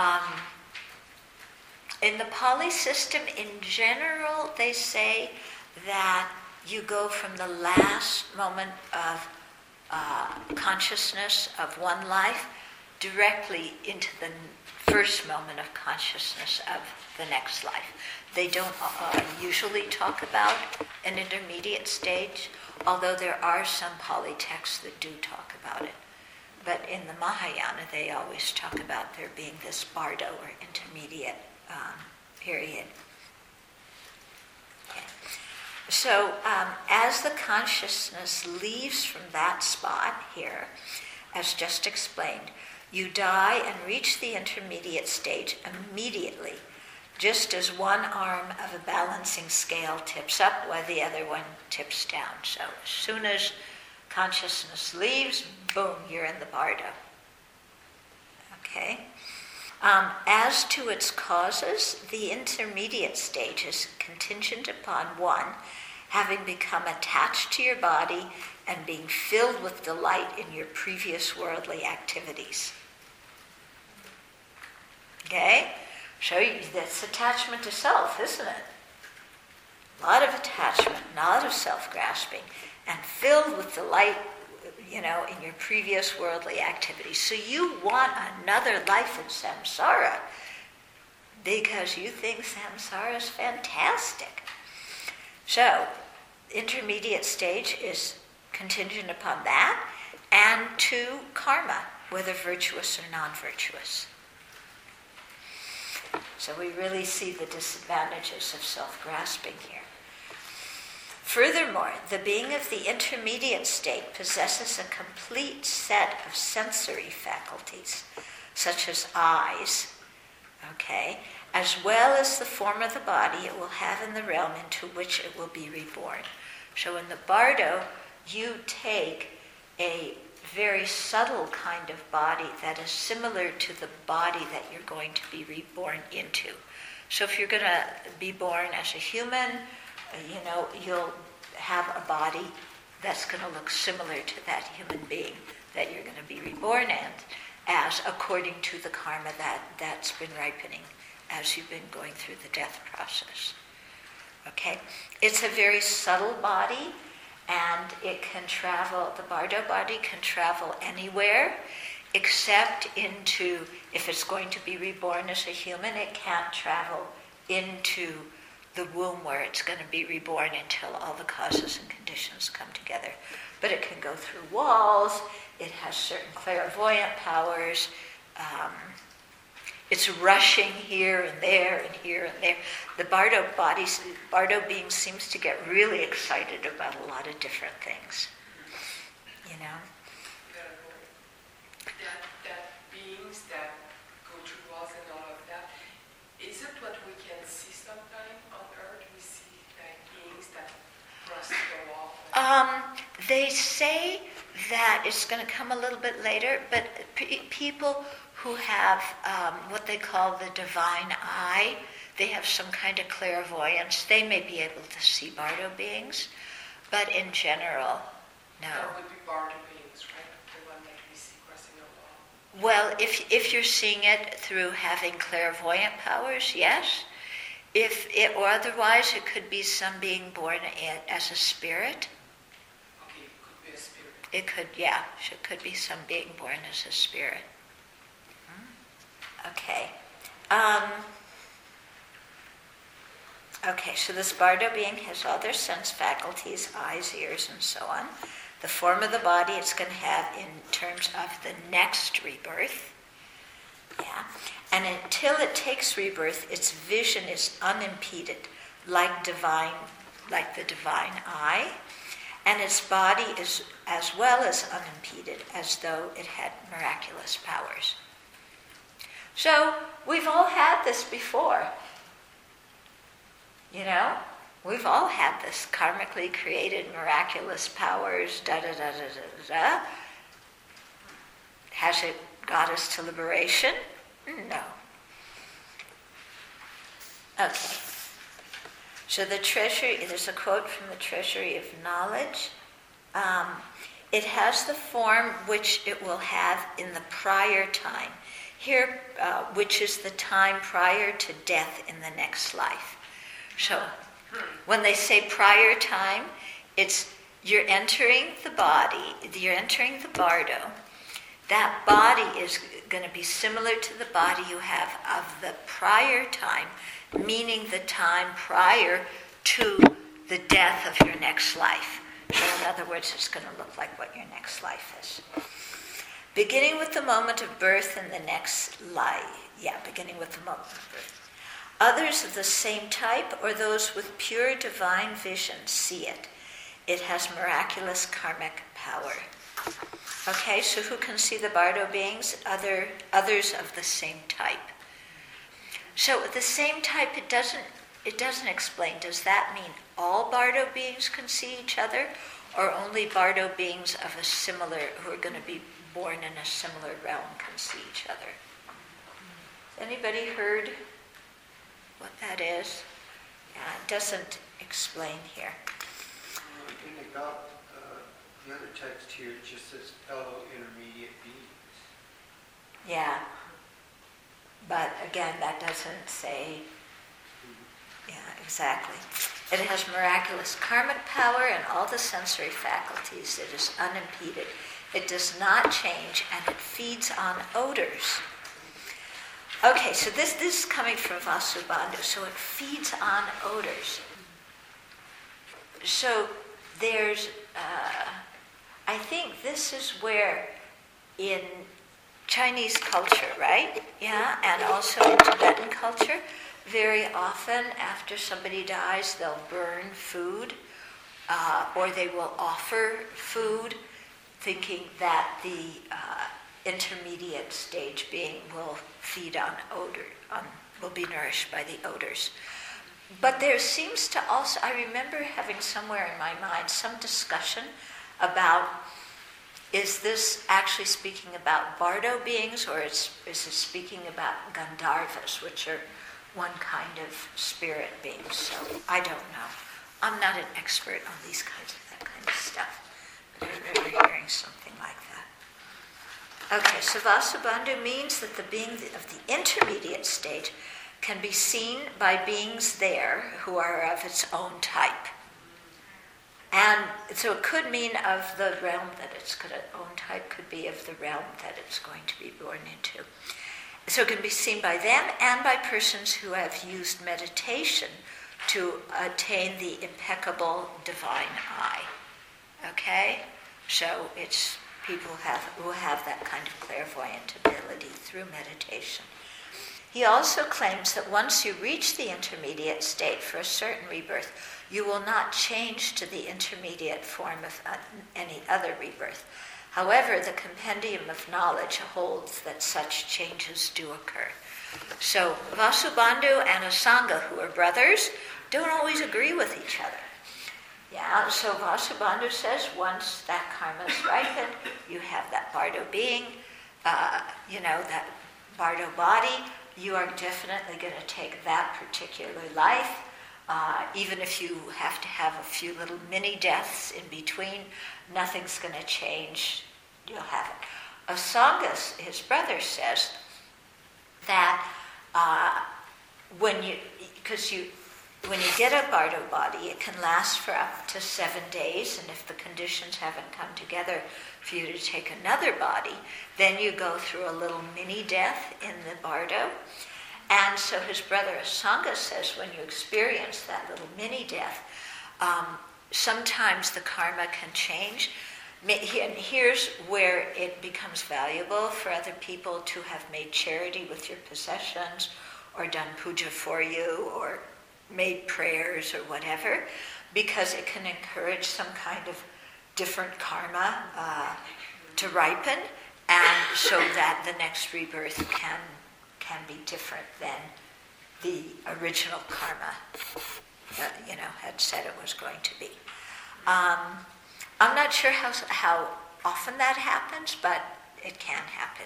in the Pali system in general, they say that you go from the last moment of consciousness of one life directly into the first moment of consciousness of the next life. They don't usually talk about an intermediate stage, although there are some Pali texts that do talk about it. But in the Mahayana, they always talk about there being this bardo, or intermediate period. Okay. So as the consciousness leaves from that spot here, as just explained, you die and reach the intermediate stage immediately, just as one arm of a balancing scale tips up while the other one tips down. So as soon as consciousness leaves, boom, you're in the bardo. Okay? As to its causes, the intermediate stage is contingent upon one, having become attached to your body and being filled with delight in your previous worldly activities. Okay? So that's attachment to self, isn't it? A lot of attachment, a lot of self-grasping, and filled with delight, in your previous worldly activities. So you want another life in samsara because you think samsara is fantastic. So, intermediate stage is contingent upon that, and to karma, whether virtuous or non-virtuous. So we really see the disadvantages of self-grasping here. Furthermore, the being of the intermediate state possesses a complete set of sensory faculties, such as eyes, as well as the form of the body it will have in the realm into which it will be reborn. So in the bardo, you take a very subtle kind of body that is similar to the body that you're going to be reborn into. So if you're going to be born as a human, you'll have a body that's going to look similar to that human being that you're going to be reborn as according to the karma that's been ripening as you've been going through the death process. Okay? It's a very subtle body, and it can travel, the bardo body can travel anywhere except into, if it's going to be reborn as a human, it can't travel into the womb where it's going to be reborn until all the causes and conditions come together. But it can go through walls, it has certain clairvoyant powers, it's rushing here and there and here and there. The bardo being seems to get really excited about a lot of different things, That beings that go through walls and all of that, is it what we can see sometime on Earth? We see like beings that cross the wall? They say that it's going to come a little bit later, but people who have what they call the divine eye, they have some kind of clairvoyance. They may be able to see bardo beings, but in general, no. That would be bardo beings, right? The one that we see crossing a wall. Well, if you're seeing it through having clairvoyant powers, yes. Or otherwise, it could be some being born as a spirit. Okay, it could be a spirit. It could be some being born as a spirit. Okay. Okay, so this bardo being has all their sense faculties, eyes, ears, and so on. the form of the body it's going to have in terms of the next rebirth. Yeah. And until it takes rebirth, its vision is unimpeded, like the divine eye, and its body is as well as unimpeded, as though it had miraculous powers. So we've all had this before. You know, we've all had this karmically created miraculous powers, da-da-da-da-da-da. Has it got us to liberation? No. Okay. So the treasury, there's a quote from the Treasury of Knowledge. It has the form which it will have in the prior time. Here, which is the time prior to death in the next life. So, when they say prior time, it's you're entering the body, you're entering the bardo. That body is going to be similar to the body you have of the prior time, meaning the time prior to the death of your next life. So in other words, it's going to look like what your next life is. Beginning with the moment of birth in the next life. Yeah, beginning with the moment of birth. Others of the same type, or those with pure divine vision, see it. It has miraculous karmic power. Okay, so who can see the bardo beings? Others of the same type. So the same type, it doesn't explain. Does that mean all bardo beings can see each other, or only bardo beings of a similar, who are going to be born in a similar realm, can see each other? Anybody heard what that is? It doesn't explain here. The other text here just says fellow intermediate beings. Yeah. But again, that doesn't say, yeah, exactly. It has miraculous karmic power and all the sensory faculties. It is unimpeded. It does not change, and it feeds on odors. Okay, so this is coming from Vasubandhu. So it feeds on odors. So there's, I think this is where in Chinese culture, right? Yeah, and also in Tibetan culture, very often after somebody dies, they'll burn food, or they will offer food, thinking that the intermediate stage being will feed on odor, will be nourished by the odors. But there seems to also, I remember having somewhere in my mind some discussion about, is this actually speaking about bardo beings, or is it speaking about Gandharvas, which are one kind of spirit beings? So I don't know. I'm not an expert on that kind of stuff. But I remember hearing something like that. Okay, so Vasubandhu means that the being of the intermediate stage can be seen by beings there who are of its own type. And so it could mean of the realm that its own type could be of the realm that it's going to be born into. So it can be seen by them and by persons who have used meditation to attain the impeccable divine eye. Okay? So it's people who have that kind of clairvoyant ability through meditation. He also claims that once you reach the intermediate state for a certain rebirth, you will not change to the intermediate form of any other rebirth. However, the Compendium of Knowledge holds that such changes do occur. So Vasubandhu and Asanga, who are brothers, don't always agree with each other. Yeah, so Vasubandhu says once that karma is ripened, you have that bardo being, that bardo body, you are definitely going to take that particular life. Even if you have to have a few little mini deaths in between, nothing's going to change. You'll have it. Asanga, his brother, says that when you get a bardo body, it can last for up to 7 days, and if the conditions haven't come together for you to take another body, then you go through a little mini death in the bardo. And so his brother Asanga says when you experience that little mini death, sometimes the karma can change. And here's where it becomes valuable for other people to have made charity with your possessions, or done puja for you, or made prayers, or whatever, because it can encourage some kind of different karma to ripen, and so that the next rebirth can be different than the original karma had said it was going to be. I'm not sure how often that happens, but it can happen.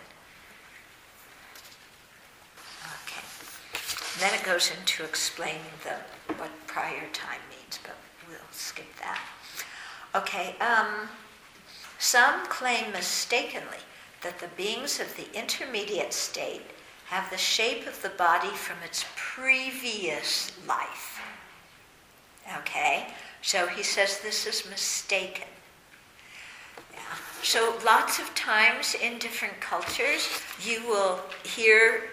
Okay. Then it goes into explaining what prior time means, but we'll skip that. Okay. Some claim mistakenly that the beings of the intermediate state have the shape of the body from its previous life. Okay? So he says this is mistaken. Yeah. So lots of times in different cultures, you will hear,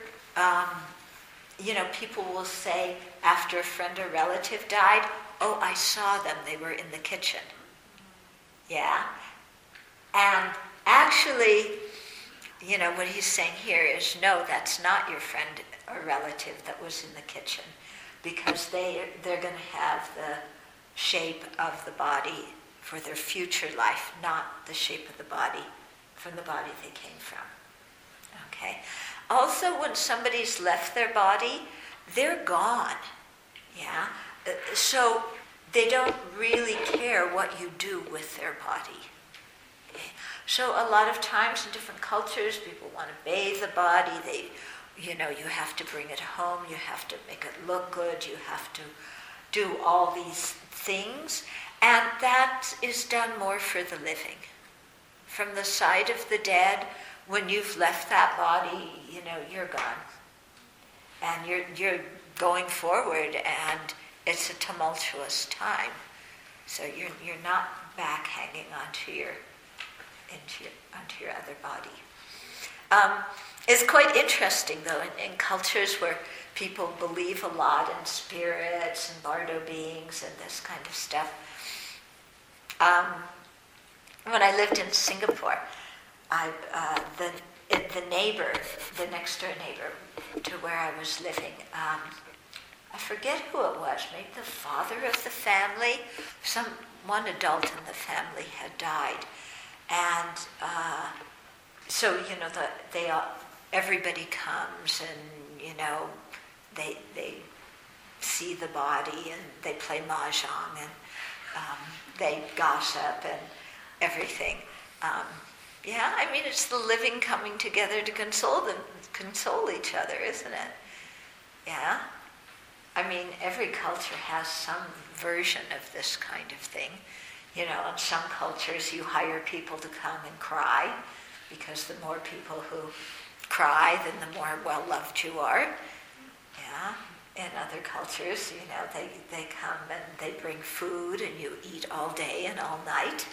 people will say after a friend or relative died, "Oh, I saw them, they were in the kitchen." Yeah? And actually, what he's saying here is, no, that's not your friend or relative that was in the kitchen, because they're going to have the shape of the body for their future life, not the shape of the body from the body they came from. Okay? Also, when somebody's left their body, they're gone. Yeah? So they don't really care what you do with their body. Okay? So a lot of times in different cultures, people want to bathe the body. You have to bring it home. You have to make it look good. You have to do all these things. And that is done more for the living. From the side of the dead, when you've left that body, you're gone. And you're going forward, and it's a tumultuous time. So you're not back hanging onto your other body. It's quite interesting, though, in cultures where people believe a lot in spirits and bardo beings and this kind of stuff. When I lived in Singapore, the neighbor, the next door neighbor to where I was living, I forget who it was, maybe the father of the family, one adult in the family had died. And so, everybody comes and, they see the body and they play mahjong and they gossip and everything. It's the living coming together to console each other, isn't it? Yeah? Every culture has some version of this kind of thing. In some cultures you hire people to come and cry, because the more people who cry, then the more well-loved you are. Yeah. In other cultures, they come and they bring food and you eat all day and all night.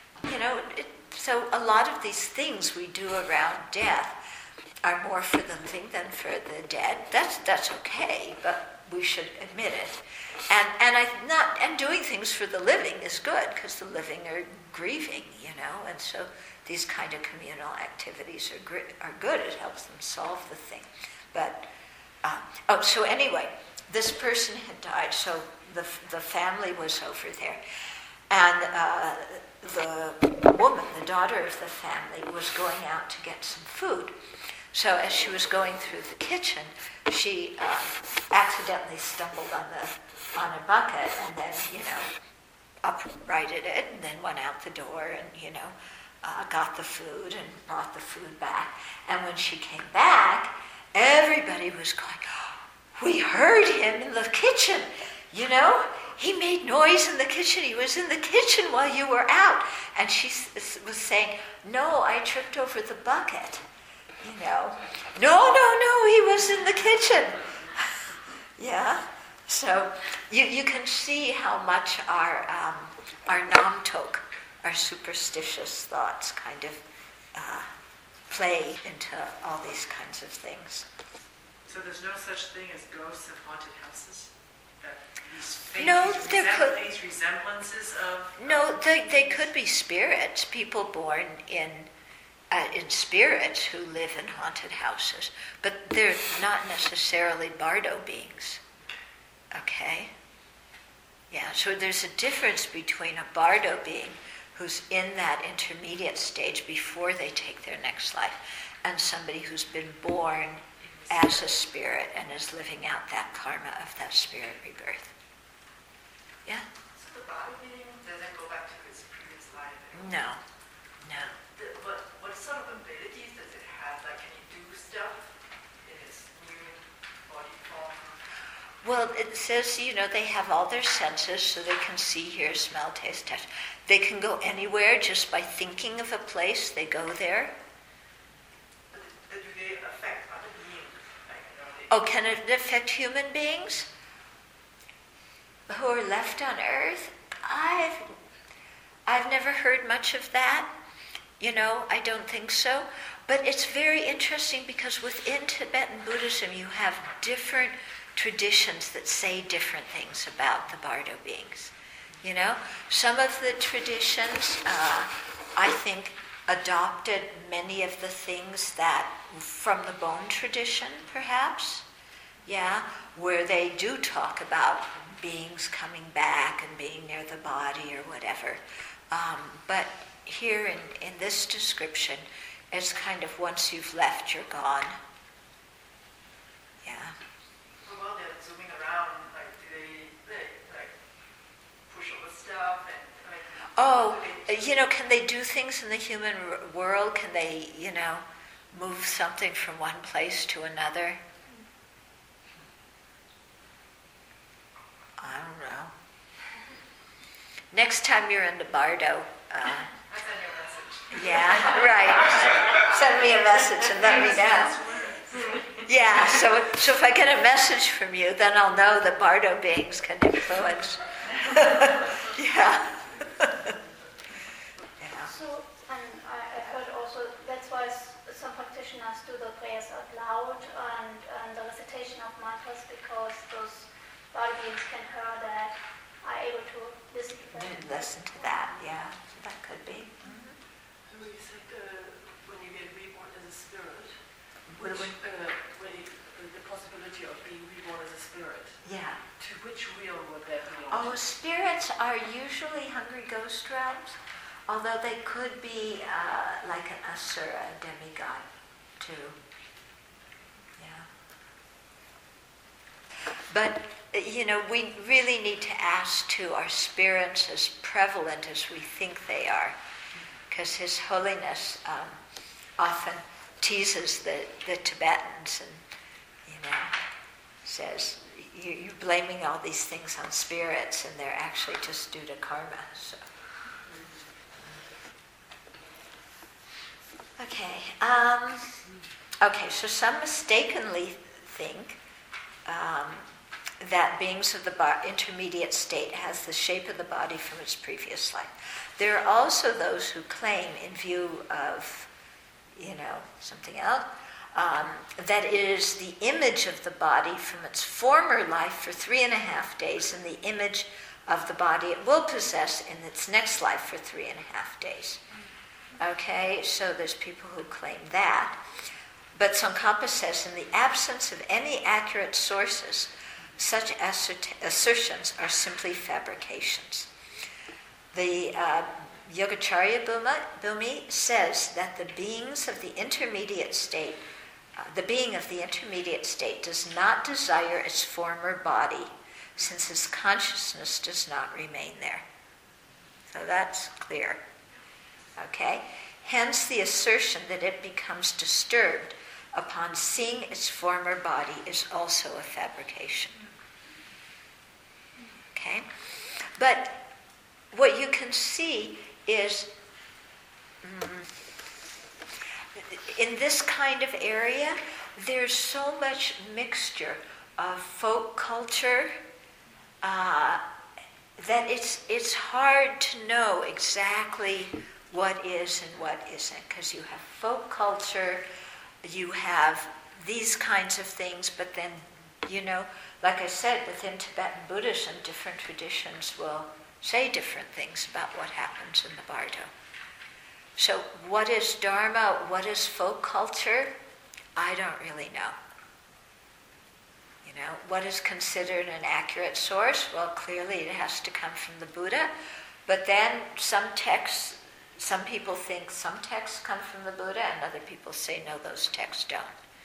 So a lot of these things we do around death are more for the living than for the dead. That's okay, but we should admit it. And doing things for the living is good, because the living are grieving, and so these kind of communal activities are good. It helps them solve the thing. But so anyway, this person had died, so the family was over there, and the woman, the daughter of the family, was going out to get some food. So as she was going through the kitchen, she accidentally stumbled on a bucket, and then uprighted it, and then went out the door, and got the food and brought the food back. And when she came back, everybody was going, "Oh, we heard him in the kitchen, he made noise in the kitchen. He was in the kitchen while you were out." And she was saying, "No, I tripped over the bucket." No, he was in the kitchen. Yeah. So you can see how much our namtok, our superstitious thoughts, kind of play into all these kinds of things. So there's no such thing as ghosts of haunted houses? that No, there could- these resemblances of? No, they could be spirits, people born in spirits who live in haunted houses, but they're not necessarily bardo beings. Okay? Yeah, so there's a difference between a bardo being who's in that intermediate stage before they take their next life and somebody who's been born as a spirit and is living out that karma of that spirit rebirth. Yeah? So the body being doesn't go back to its previous life? No. What sort of abilities does it have? Like, can it do stuff in its new body form? Well, it says, they have all their senses, so they can see, hear, smell, taste, touch. They can go anywhere just by thinking of a place, they go there. But do they affect other beings? Oh, can it affect human beings who are left on Earth? I've never heard much of that. I don't think so. But it's very interesting because within Tibetan Buddhism, you have different traditions that say different things about the bardo beings. Some of the traditions, I think, adopted many of the things that from the bone tradition, perhaps, where they do talk about beings coming back and being near the body or whatever. But here in this description, it's kind of once you've left, you're gone. Yeah. While they're zooming around, like, do they like push over stuff and like? Oh, can they do things in the human world? Can they, move something from one place to another? I don't know. Next time you're in the bardo, I send you a message. yeah, right. Send me a message and let me know. Yeah, so if I get a message from you, then I'll know that bardo beings can influence. Yeah. So, and I heard also that's why some practitioners do the prayers out loud and the recitation of mantras, because those body beings can hear that, are able to listen to that. Listen to that, yeah. That could be. So you said when you get reborn as a spirit, When- the possibility of being reborn as a spirit, Yeah. to which realm would that belong? Oh, spirits are usually hungry ghost realms, although they could be like an asura, a demigod, too. Yeah. But, we really need to ask, too, are spirits as prevalent as we think they are? Because His Holiness often teases the Tibetans and, says, you're blaming all these things on spirits, and they're actually just due to karma. So. Okay, so some mistakenly think that beings of the intermediate state has the shape of the body from its previous life. There are also those who claim, in view of, something else, that it is the image of the body from its former life for 3.5 days and the image of the body it will possess in its next life for 3.5 days. Okay, so there's people who claim that. But Tsongkhapa says, in the absence of any accurate sources, such assertions are simply fabrications. The Yogacharya Bhumi says that the beings of the intermediate state, the being of the intermediate state does not desire its former body, since its consciousness does not remain there. So that's clear. Okay? Hence the assertion that it becomes disturbed upon seeing its former body is also a fabrication. Okay? But what you can see is in this kind of area, there's so much mixture of folk culture that it's hard to know exactly what is and what isn't, because you have folk culture, you have these kinds of things, but then, like I said, within Tibetan Buddhism, different traditions will say different things about what happens in the bardo. So what is Dharma? What is folk culture? I don't really know. What is considered an accurate source? Well, clearly it has to come from the Buddha. But then some people think some texts come from the Buddha, and other people say, no, those texts don't.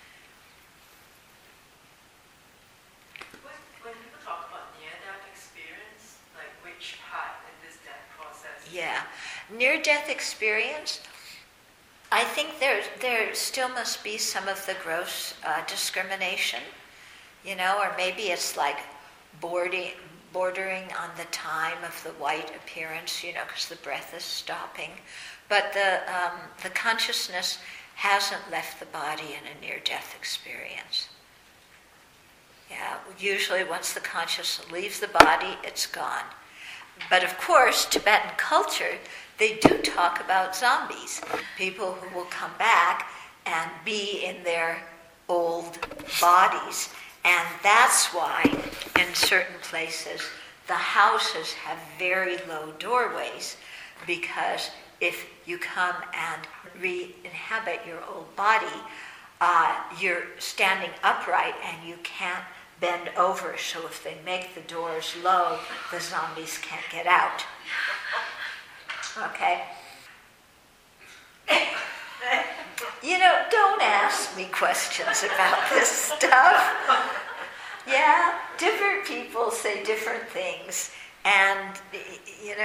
When people talk about near-death experience, like which part in this death process? Yeah. Near-death experience, I think there still must be some of the gross discrimination, or maybe it's like bordering on the time of the white appearance, because the breath is stopping. But the consciousness hasn't left the body in a near-death experience. Yeah, usually once the consciousness leaves the body, it's gone. But of course, Tibetan culture, they do talk about zombies, people who will come back and be in their old bodies. And that's why in certain places the houses have very low doorways, because if you come and re-inhabit your old body, you're standing upright and you can't bend over, so if they make the doors low, the zombies can't get out. Okay? Don't ask me questions about this stuff. Yeah, different people say different things, and, But they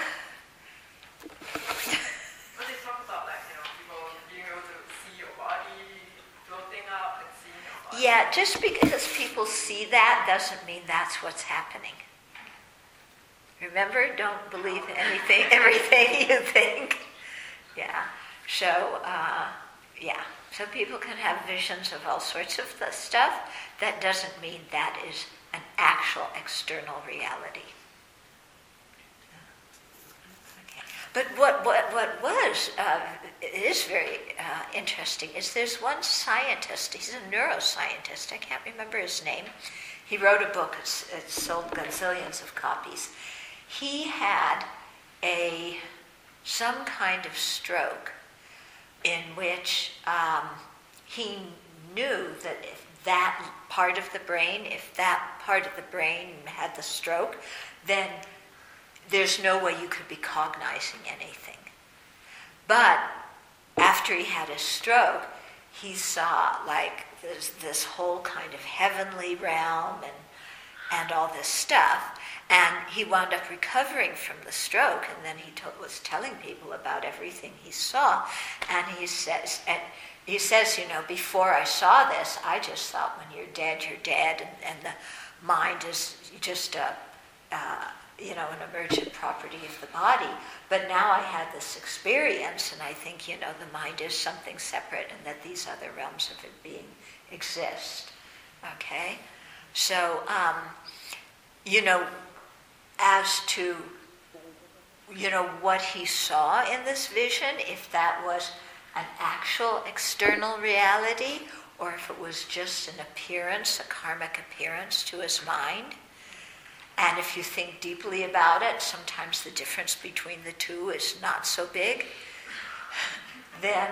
talk about people being able to see your body floating up and seeing your body. Yeah, just because people see that doesn't mean that's what's happening. Remember, don't believe everything you think. Yeah. So, So people can have visions of all sorts of stuff. That doesn't mean that is an actual external reality. Okay. But what was is very interesting is there's one scientist. He's a neuroscientist. I can't remember his name. He wrote a book. It's sold gazillions of copies. He had some kind of stroke in which he knew that if that part of the brain had the stroke, then there's no way you could be cognizing anything. But after he had his stroke, he saw like this whole kind of heavenly realm and all this stuff. And he wound up recovering from the stroke, and then he was telling people about everything he saw. And he says, before I saw this, I just thought when you're dead, and the mind is just an emergent property of the body. But now I had this experience, and I think, the mind is something separate, and that these other realms of it being exist. Okay? So, as to, what he saw in this vision, if that was an actual external reality, or if it was just an appearance, a karmic appearance to his mind. And if you think deeply about it, sometimes the difference between the two is not so big. Then,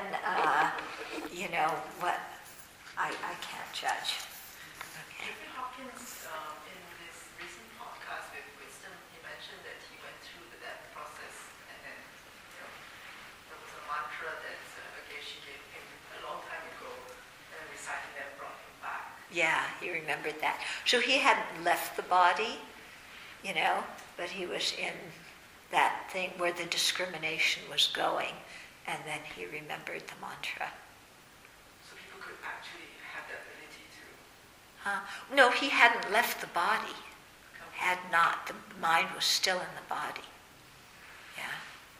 what I can't judge. Okay. David Hawkins, in this recent podcast with Wisdom, he mentioned that he went through the death process, and then there was a mantra that Geshe gave him a long time ago, and reciting that brought him back. Yeah, he remembered that. So he hadn't left the body, but he was in that thing where the discrimination was going, and then he remembered the mantra. So people could actually have the ability to... No, he hadn't left the body. Had not. The mind was still in the body. Yeah.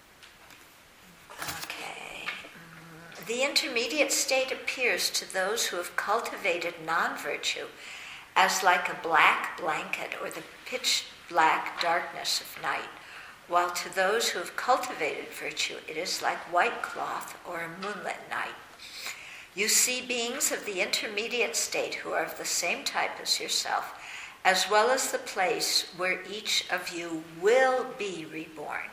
Okay. The intermediate state appears to those who have cultivated non-virtue as like a black blanket or the pitch black darkness of night, while to those who have cultivated virtue it is like white cloth or a moonlit night. You see beings of the intermediate state who are of the same type as yourself, as well as the place where each of you will be reborn.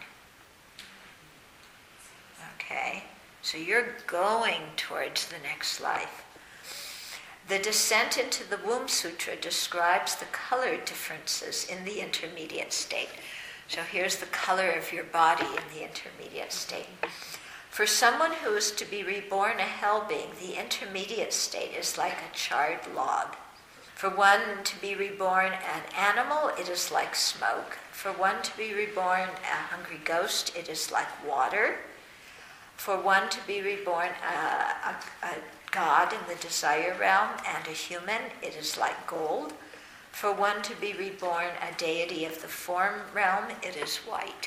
Okay, so you're going towards the next life. The Descent into the Womb Sutra describes the color differences in the intermediate state. So here's the color of your body in the intermediate state. For someone who is to be reborn a hell being, the intermediate state is like a charred log. For one to be reborn an animal, it is like smoke. For one to be reborn a hungry ghost, it is like water. For one to be reborn a god in the desire realm and a human, it is like gold. For one to be reborn a deity of the form realm, it is white.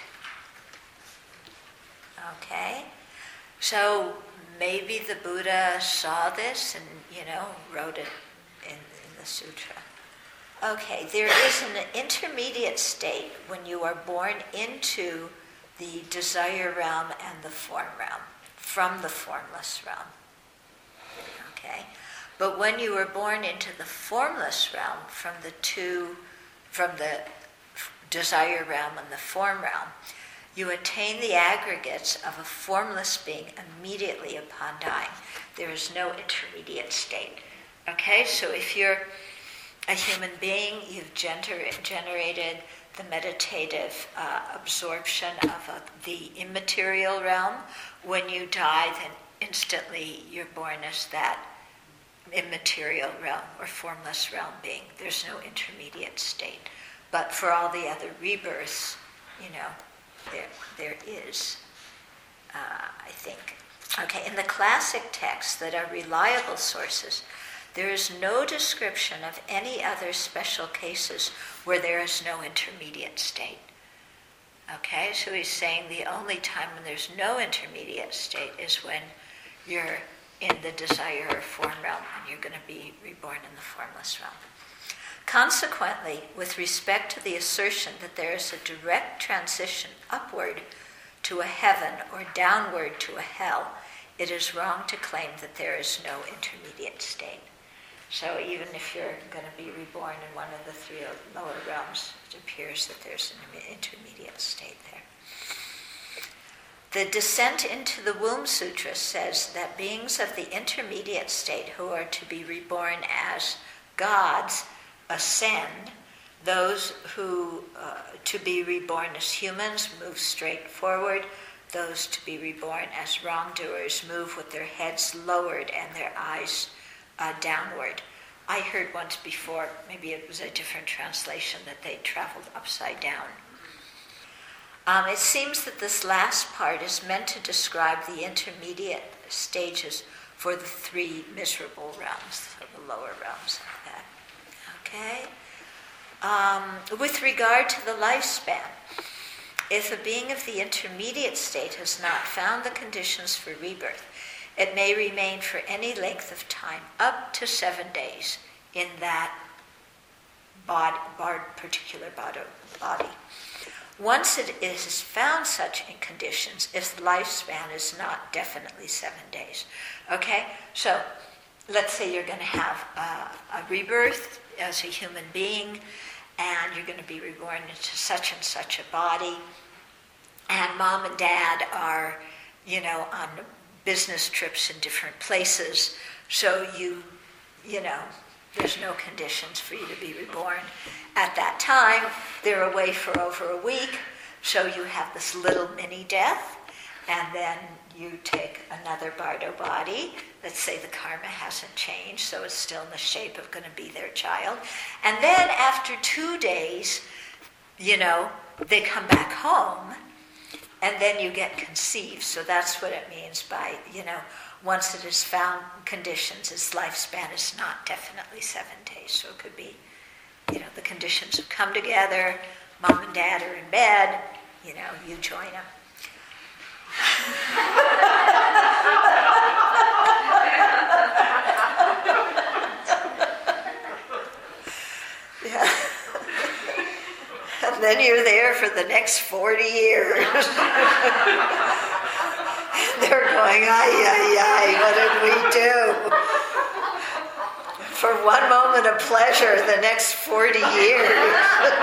Okay? So maybe the Buddha saw this and, wrote it in the sutra. Okay, there is an intermediate state when you are born into the desire realm and the form realm, from the formless realm. Okay? But when you were born into the formless realm from the desire realm and the form realm, you attain the aggregates of a formless being immediately upon dying. There is no intermediate state. Okay, so if you're a human being, you've generated the meditative absorption of the immaterial realm. When you die, then instantly you're born as that immaterial realm or formless realm being. There's no intermediate state. But for all the other rebirths, there is, I think. Okay, in the classic texts that are reliable sources, there is no description of any other special cases where there is no intermediate state. Okay, so he's saying the only time when there's no intermediate state is when you're in the desire or form realm and you're going to be reborn in the formless realm. Consequently, with respect to the assertion that there is a direct transition upward to a heaven or downward to a hell, it is wrong to claim that there is no intermediate state. So even if you're going to be reborn in one of the three lower realms, it appears that there's an intermediate state there. The Descent into the Womb Sutra says that beings of the intermediate state who are to be reborn as gods ascend. Those who to be reborn as humans move straight forward. Those to be reborn as wrongdoers move with their heads lowered and their eyes downward. I heard once before, maybe it was a different translation, that they traveled upside down. It seems that this last part is meant to describe the intermediate stages for the three miserable realms, so the lower realms of that. Okay? With regard to the lifespan, if a being of the intermediate state has not found the conditions for rebirth, it may remain for any length of time, up to 7 days, in that particular body. Once it is found such in conditions, its lifespan is not definitely 7 days. Okay? So, let's say you're going to have a rebirth as a human being, and you're going to be reborn into such and such a body, and mom and dad are, on business trips in different places, so there's no conditions for you to be reborn. At that time, they're away for over a week, so you have this little mini death, and then you take another bardo body. Let's say the karma hasn't changed, so it's still in the shape of going to be their child. And then after 2 days, they come back home, and then you get conceived. So that's what it means by, once it is found conditions, its lifespan is not definitely 7 days. So it could be, the conditions have come together, mom and dad are in bed, you join them. Yeah. And then you're there for the next 40 years. They're going, ay, ay, ay, what did we do? for one moment of pleasure the next 40 years.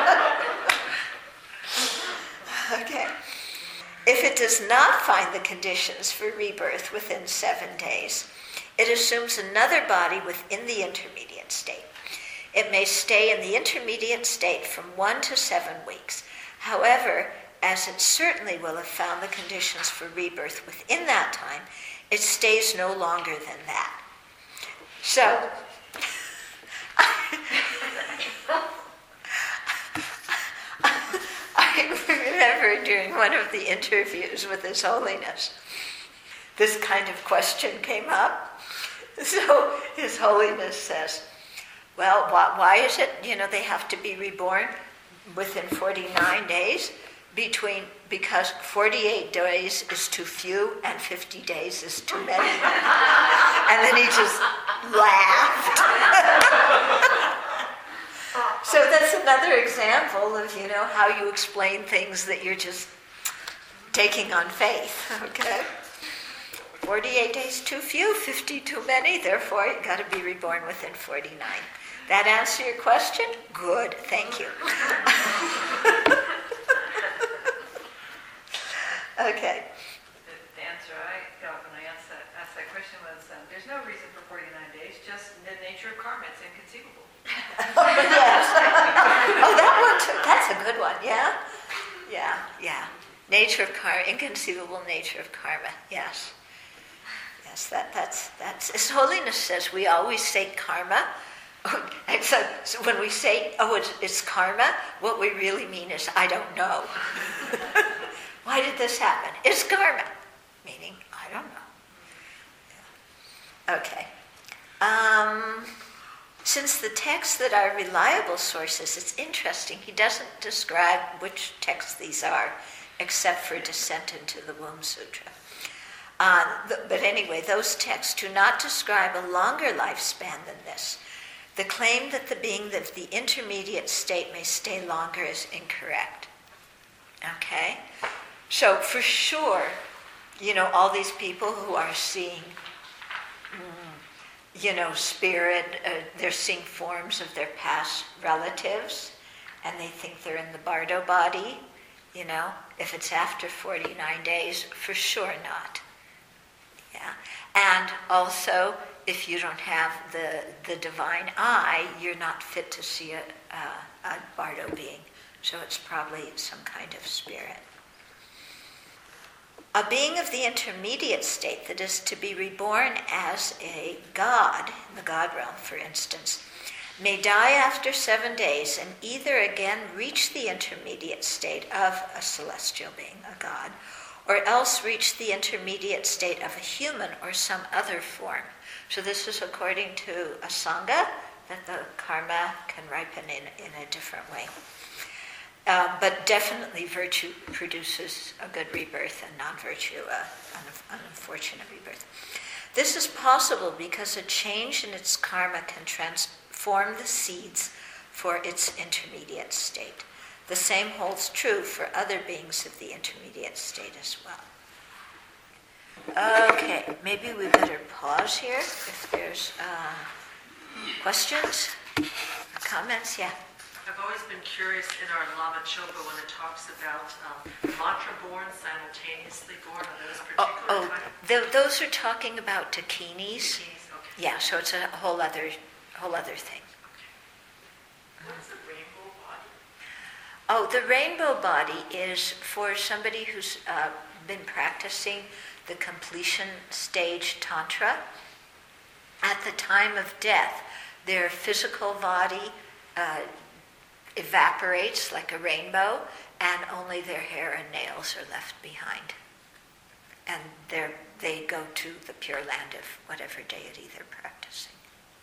Okay. If it does not find the conditions for rebirth within 7 days, it assumes another body within the intermediate state. It may stay in the intermediate state from 1 to 7 weeks. However, as it certainly will have found the conditions for rebirth within that time, it stays no longer than that. So, I remember during one of the interviews with His Holiness, this kind of question came up. So His Holiness says, well, why is it, they have to be reborn within 49 days? Because 48 days is too few and 50 days is too many. And then he just laughed. So that's another example of, how you explain things that you're just taking on faith, okay? 48 days too few, 50 too many, therefore you've got to be reborn within 49. That answer your question? Good, thank you. Okay. The answer I got when I asked that question was, there's no reason for 49 days, just the nature of karma, it's inconceivable. Yes. Oh, that one too. That's a good one, yeah? Yeah. Nature of karma, inconceivable nature of karma, yes. Yes, that's His Holiness says we always say karma. And so when we say, it's karma, what we really mean is, I don't know. Why did this happen? It's karma. Meaning, I don't know. Yeah. Okay. Since the texts that are reliable sources, it's interesting. He doesn't describe which texts these are, except for Descent into the Womb Sutra. But anyway, those texts do not describe a longer lifespan than this. The claim that the being of the intermediate state may stay longer is incorrect. Okay? So for sure, all these people who are seeing, spirit, they're seeing forms of their past relatives, and they think they're in the Bardo body, if it's after 49 days, for sure not. Yeah. And also, if you don't have the divine eye, you're not fit to see a Bardo being. So it's probably some kind of spirit. A being of the intermediate state that is to be reborn as a god, in the god realm for instance, may die after 7 days and either again reach the intermediate state of a celestial being, a god, or else reach the intermediate state of a human or some other form. So this is according to Asanga, that the karma can ripen in a different way. But definitely virtue produces a good rebirth and non-virtue an unfortunate rebirth. This is possible because a change in its karma can transform the seeds for its intermediate state. The same holds true for other beings of the intermediate state as well. Okay, maybe we better pause here if there's questions, comments, yeah. I've always been curious in our Lama Chopa when it talks about mantra born, simultaneously born, are those particular types? Those are talking about takinis. Bikinis, okay. Yeah, so it's a whole other thing. What is the rainbow body? Oh, the rainbow body is for somebody who's been practicing the completion stage tantra. At the time of death, their physical body evaporates like a rainbow, and only their hair and nails are left behind. And they go to the Pure Land of whatever deity they're practicing.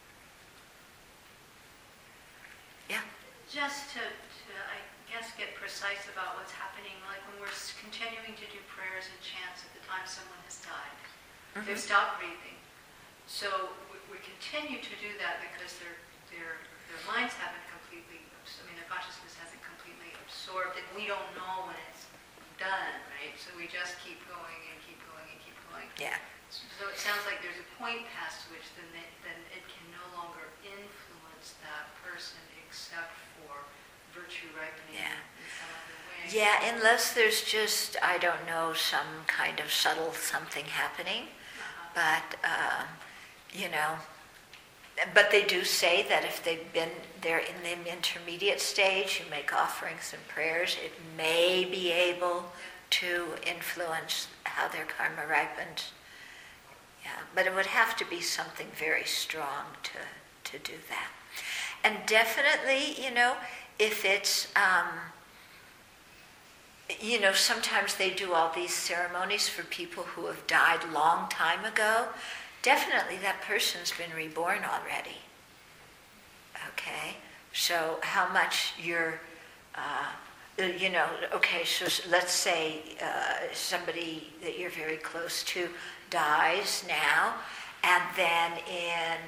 Yeah? Just to I guess, get precise about what's happening, like when we're continuing to do prayers and chants at the time someone has died. Mm-hmm. They've stopped breathing. So we continue to do that because their minds haven't completely, their consciousness hasn't completely absorbed it. We don't know when it's done, right? So we just keep going and keep going and keep going. Yeah. So it sounds like there's a point past which then it can no longer influence that person except for virtue ripening Yeah. in some other way. Yeah, unless there's just, I don't know, some kind of subtle something happening. But, but they do say that if they're in the intermediate stage, you make offerings and prayers, it may be able to influence how their karma ripens. Yeah, but it would have to be something very strong to do that. And definitely, if it's, sometimes they do all these ceremonies for people who have died long time ago. Definitely that person's been reborn already. Okay? So how much you're, okay, so let's say somebody that you're very close to dies now, and then in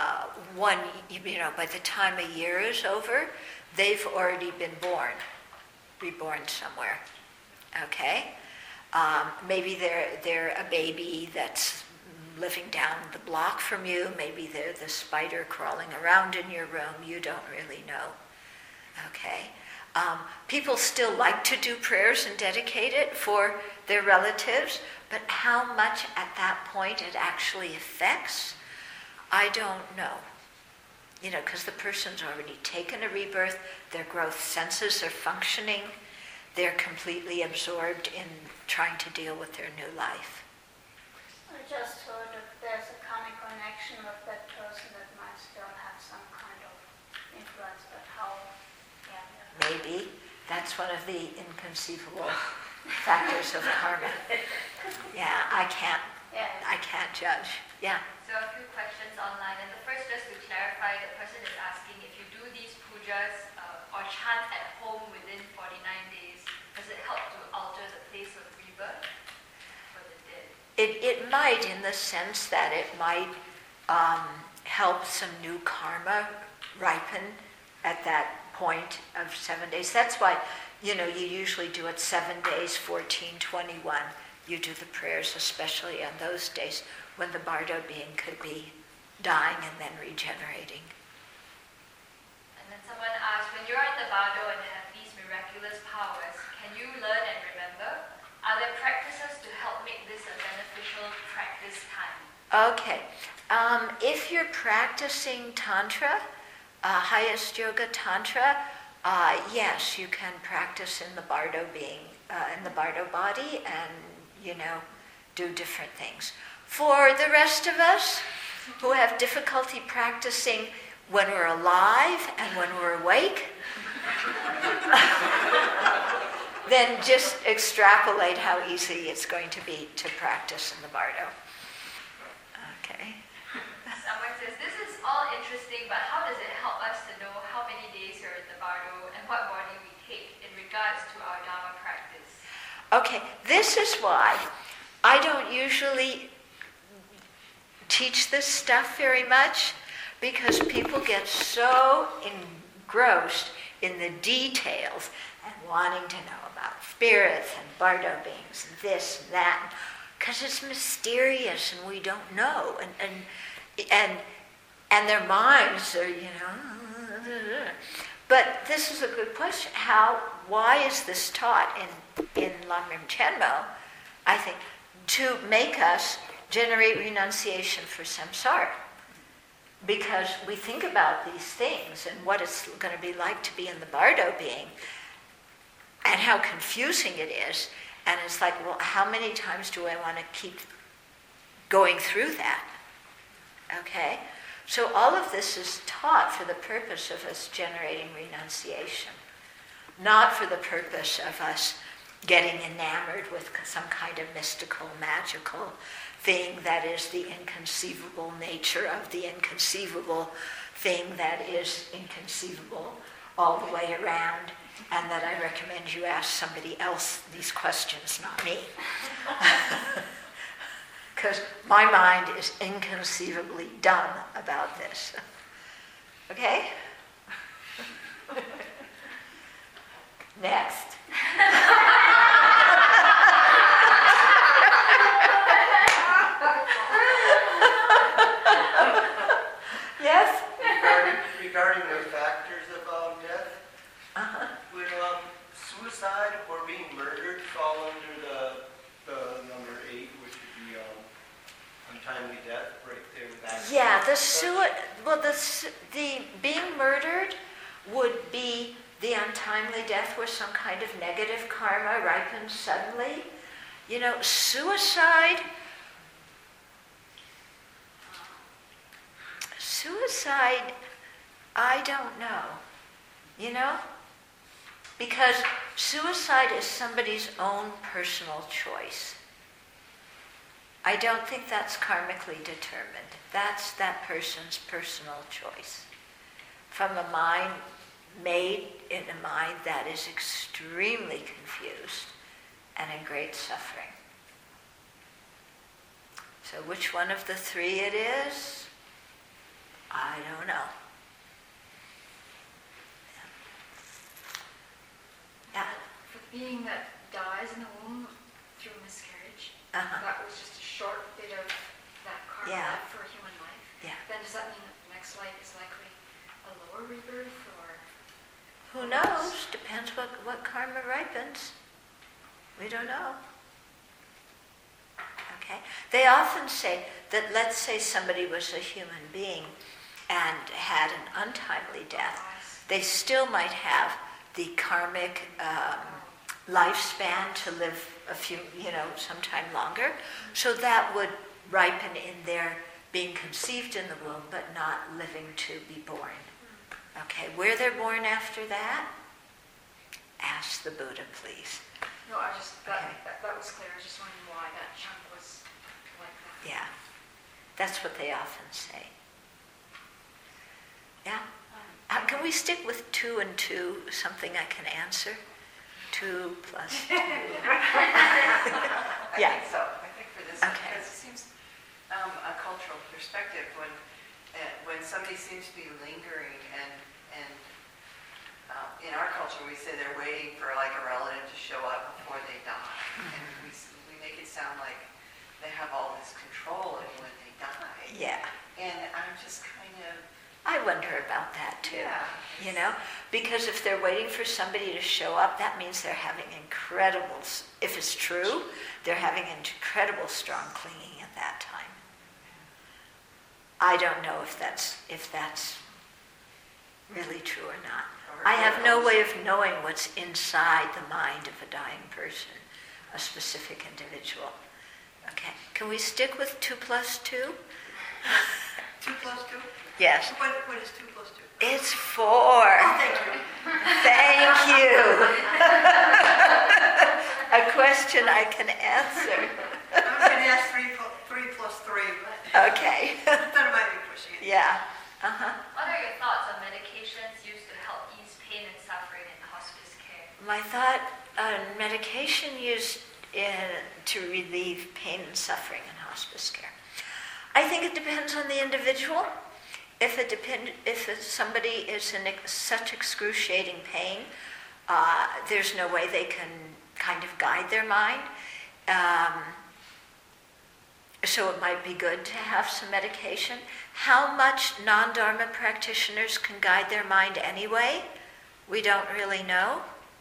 by the time a year is over, they've already been reborn somewhere. Okay? Maybe they're a baby that's living down the block from you. Maybe they're the spider crawling around in your room. You don't really know. Okay? People still like to do prayers and dedicate it for their relatives, but how much at that point it actually affects, I don't know. Because the person's already taken a rebirth, their growth senses are functioning, they're completely absorbed in trying to deal with their new life. I just heard if there's a karmic connection with that person that might still have some kind of influence, but how, Maybe. That's one of the inconceivable factors of karma. Yeah, I can't judge. Yeah. So a few questions online, and the first, just to clarify, the person is asking if you do these pujas or chant at home within 49 days, does it help to alter the place of rebirth for the dead? It might, in the sense that it might help some new karma ripen at that point of 7 days. That's why, you usually do it 7 days, 14, 21. You do the prayers, especially on those days when the bardo being could be dying and then regenerating. And then someone asked, when you're in the bardo and have these miraculous powers, can you learn and remember? Are there practices to help make this a beneficial practice time? Okay. If you're practicing Tantra, highest yoga Tantra, yes, you can practice in the bardo being, in the bardo body and, do different things. For the rest of us who have difficulty practicing when we're alive and when we're awake, then just extrapolate how easy it's going to be to practice in the bardo. Okay. Someone says, this is all interesting, but how does it help us to know how many days you're in the bardo and what body we take in regards to our Dharma practice? Okay, this is why I don't usually teach this stuff very much, because people get so engrossed in the details and wanting to know about spirits and bardo beings and this and that, because it's mysterious and we don't know, and their minds are, But this is a good question. Why is this taught in Lamrim Chenmo? I think to make us generate renunciation for samsara. Because we think about these things and what it's going to be like to be in the bardo being and how confusing it is. And it's like, well, how many times do I want to keep going through that? Okay? So all of this is taught for the purpose of us generating renunciation, not for the purpose of us getting enamored with some kind of mystical, magical thing that is the inconceivable nature of the inconceivable thing that is inconceivable all the way around, and that I recommend you ask somebody else these questions, not me. Because my mind is inconceivably dumb about this. Okay? Next. the being murdered would be the untimely death where some kind of negative karma ripens suddenly. Suicide, I don't know, because suicide is somebody's own personal choice. I don't think that's karmically determined. That's that person's personal choice. From a mind made in a mind that is extremely confused and in great suffering. So which one of the three it is, I don't know. Yeah. For the being that dies in the womb through miscarriage, that was just a short bit of that karma left for a human life. Yeah. Then does that mean that the next life is likely a lower rebirth, or? Who knows? Depends what karma ripens. We don't know. Okay? They often say that, let's say somebody was a human being and had an untimely death, they still might have the karmic lifespan to live a few, sometime longer. So that would ripen in their being conceived in the womb, but not living to be born. Okay, where they're born after that, ask the Buddha, please. No, that was clear. I was just wondering why that chunk was like that. Yeah, that's what they often say. Yeah? Can we stick with 2 and 2, something I can answer? 2 plus 2. I think so. I think for this one, Okay. because it seems a cultural perspective when somebody seems to be lingering and in our culture we say they're waiting for like a relative to show up before they die, and we make it sound like they have all this control when they die. Yeah. And I'm just kind of. I wonder about that too. Yeah. Because if they're waiting for somebody to show up, that means they're having incredible, if it's true, they're having incredible strong clinging at that time. I don't know if that's really true or not. I have no way of knowing what's inside the mind of a dying person, a specific individual. Okay, can we stick with 2 plus 2? 2 plus 2? Yes. What is 2 plus 2? It's 4. Oh, thank you. Thank you. A question I can answer. I was going to ask 3 plus 3, but Okay. that might be pushing it. Yeah. What are your thoughts on medications used to help ease pain and suffering in hospice care? My thought on medication used to relieve pain and suffering in hospice care. I think it depends on the individual. If somebody is in such excruciating pain, there's no way they can kind of guide their mind. So it might be good to have some medication. How much non-Dharma practitioners can guide their mind anyway, we don't really know.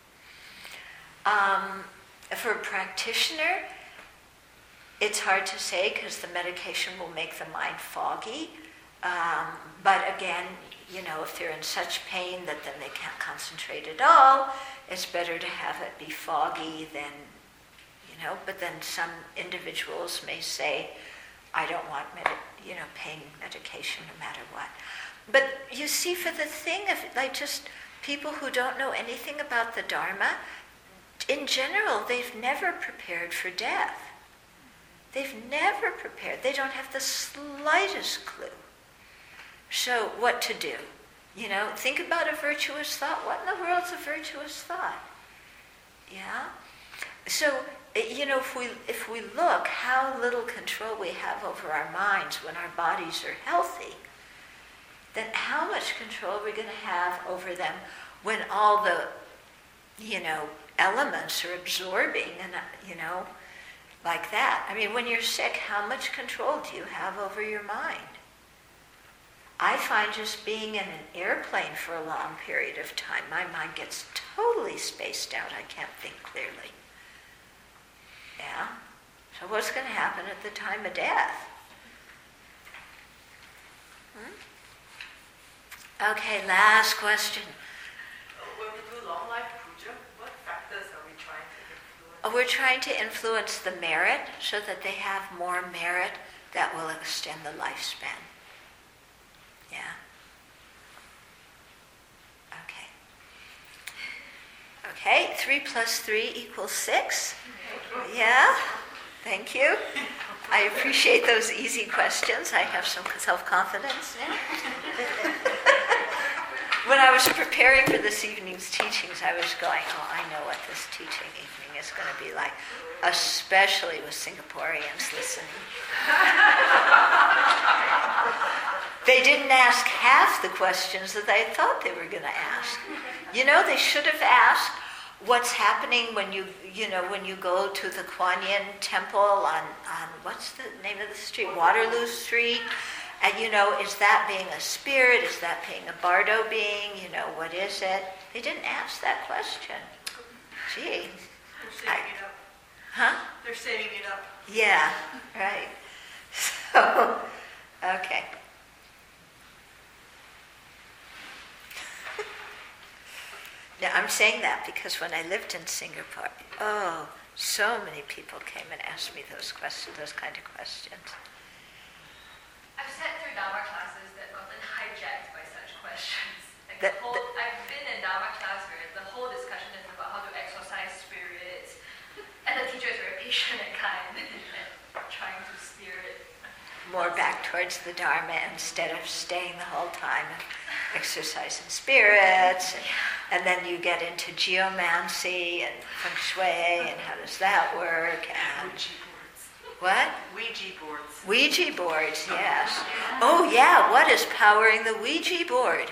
For a practitioner, it's hard to say because the medication will make the mind foggy. But again, if they're in such pain that then they can't concentrate at all, it's better to have it be foggy than, but then some individuals may say, I don't want pain medication no matter what. But you see, for the thing of just people who don't know anything about the Dharma, in general, they've never prepared for death. They've never prepared. They don't have the slightest clue. So what to do? Think about a virtuous thought. What in the world's a virtuous thought? Yeah? So, if we look how little control we have over our minds when our bodies are healthy, then how much control are we going to have over them when all the, elements are absorbing and, like that? I mean, when you're sick, how much control do you have over your mind? I find just being in an airplane for a long period of time, my mind gets totally spaced out. I can't think clearly. Yeah? So what's going to happen at the time of death? Okay, last question. When we do long life puja, what factors are we trying to influence? We're trying to influence the merit so that they have more merit that will extend the lifespan. Yeah. Okay. Okay, 3 plus 3 equals 6. Yeah, thank you. I appreciate those easy questions. I have some self-confidence now. When I was preparing for this evening's teachings, I was going, oh, I know what this teaching evening is going to be like, especially with Singaporeans listening. They didn't ask half the questions that I thought they were going to ask. You know, they should have asked what's happening when you go to the Kuan Yin temple on what's the name of the street? Waterloo Street. And, is that being a spirit? Is that being a bardo being? What is it? They didn't ask that question. Gee. They're saving it up. Huh? They're saving it up. Yeah, right. So, okay. Now, I'm saying that because when I lived in Singapore, so many people came and asked me those kind of questions. I've sat through Dharma classes that gotten hijacked by such questions. I've been in Dharma class where the whole discussion is about how to exorcise spirits, and the teacher is very patient and kind and trying to steer it more back towards the Dharma instead of staying the whole time and exercising spirits. And then you get into geomancy and feng shui and how does that work? And Ouija boards. what? Ouija boards. Ouija boards, yes. Oh yeah, what is powering the Ouija board?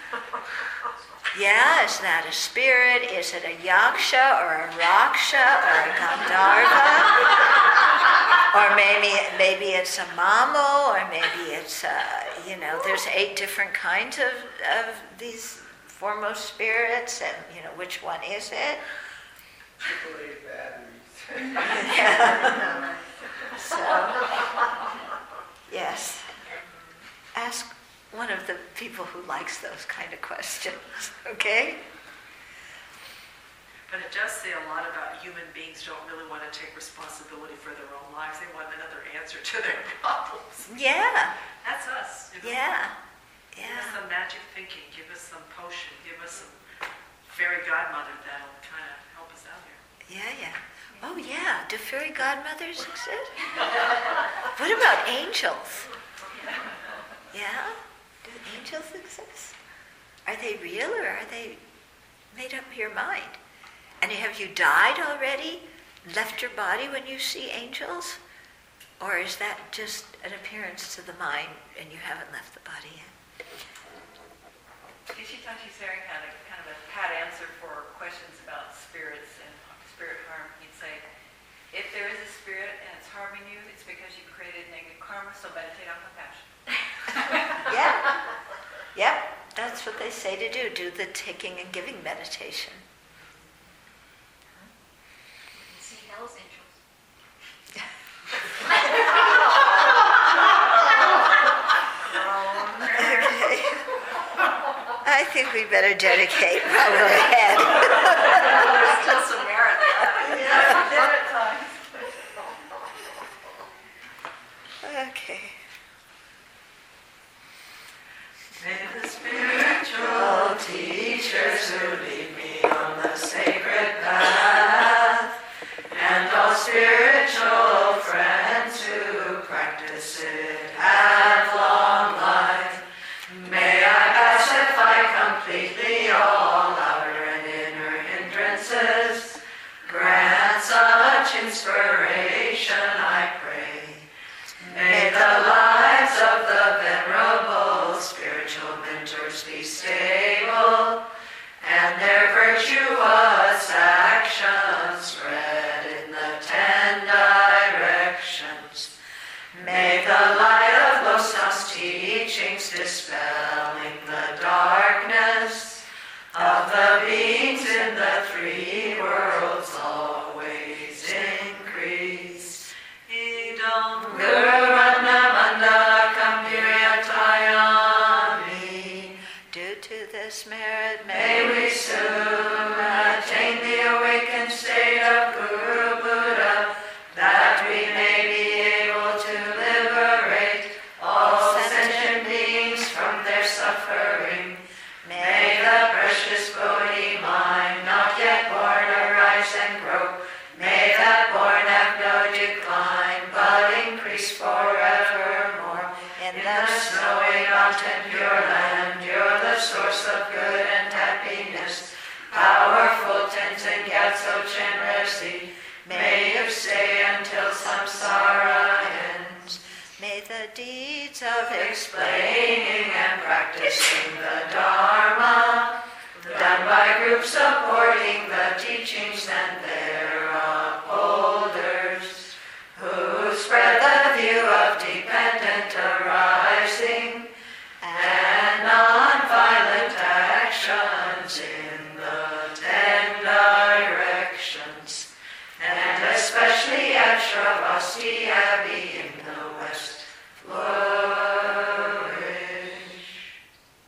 Yeah, is that a spirit? Is it a yaksha or a raksha or a gandharva? Or maybe it's a mamo, or maybe it's there's 8 different kinds of these foremost spirits, and which one is it? AAA batteries. Yeah. So, yes. Ask one of the people who likes those kind of questions, okay? But it does say a lot about human beings don't really want to take responsibility for their own lives. They want another answer to their problems. Yeah. That's us. Yeah. Give us some magic thinking. Give us some potion. Give us some fairy godmother that'll kind of help us out here. Yeah. Oh, yeah. Do fairy godmothers exist? What about angels? Yeah? Do angels exist? Are they real or are they made up your mind? And have you died already? Left your body when you see angels? Or is that just an appearance to the mind and you haven't left the body yet? Ishitashi Seri had a kind of a pat answer for questions about spirits and spirit harm. He'd say, if there is a spirit and it's harming you, it's because you created negative karma, so meditate on compassion. Yeah. Yep. That's what they say to do. Do the taking and giving meditation. See hell's angels. Okay. I think we better dedicate while we're ahead. There's still some merit there. Yeah, merit time. Okay. May the spiritual teachers who lead me on the sacred path, and all spiritual friends who practice it have long life. May I pacify completely all outer and inner hindrances. Grant such inspiration, I pray. May the lives of the venerable spiritual mentors be stable, and their virtuous actions spread in the 10 directions. May the increase forevermore. In the snowy mountain pure land, you're the source of good and happiness. Powerful Tenzin Gyatso Chenrezig, may you stay until samsara ends. May the deeds of explaining and practicing the Dharma, done by groups supporting the teachings and their upholders, who spread the view of dependent arising and non-violent actions in the 10 directions, and especially at Shravasti Abbey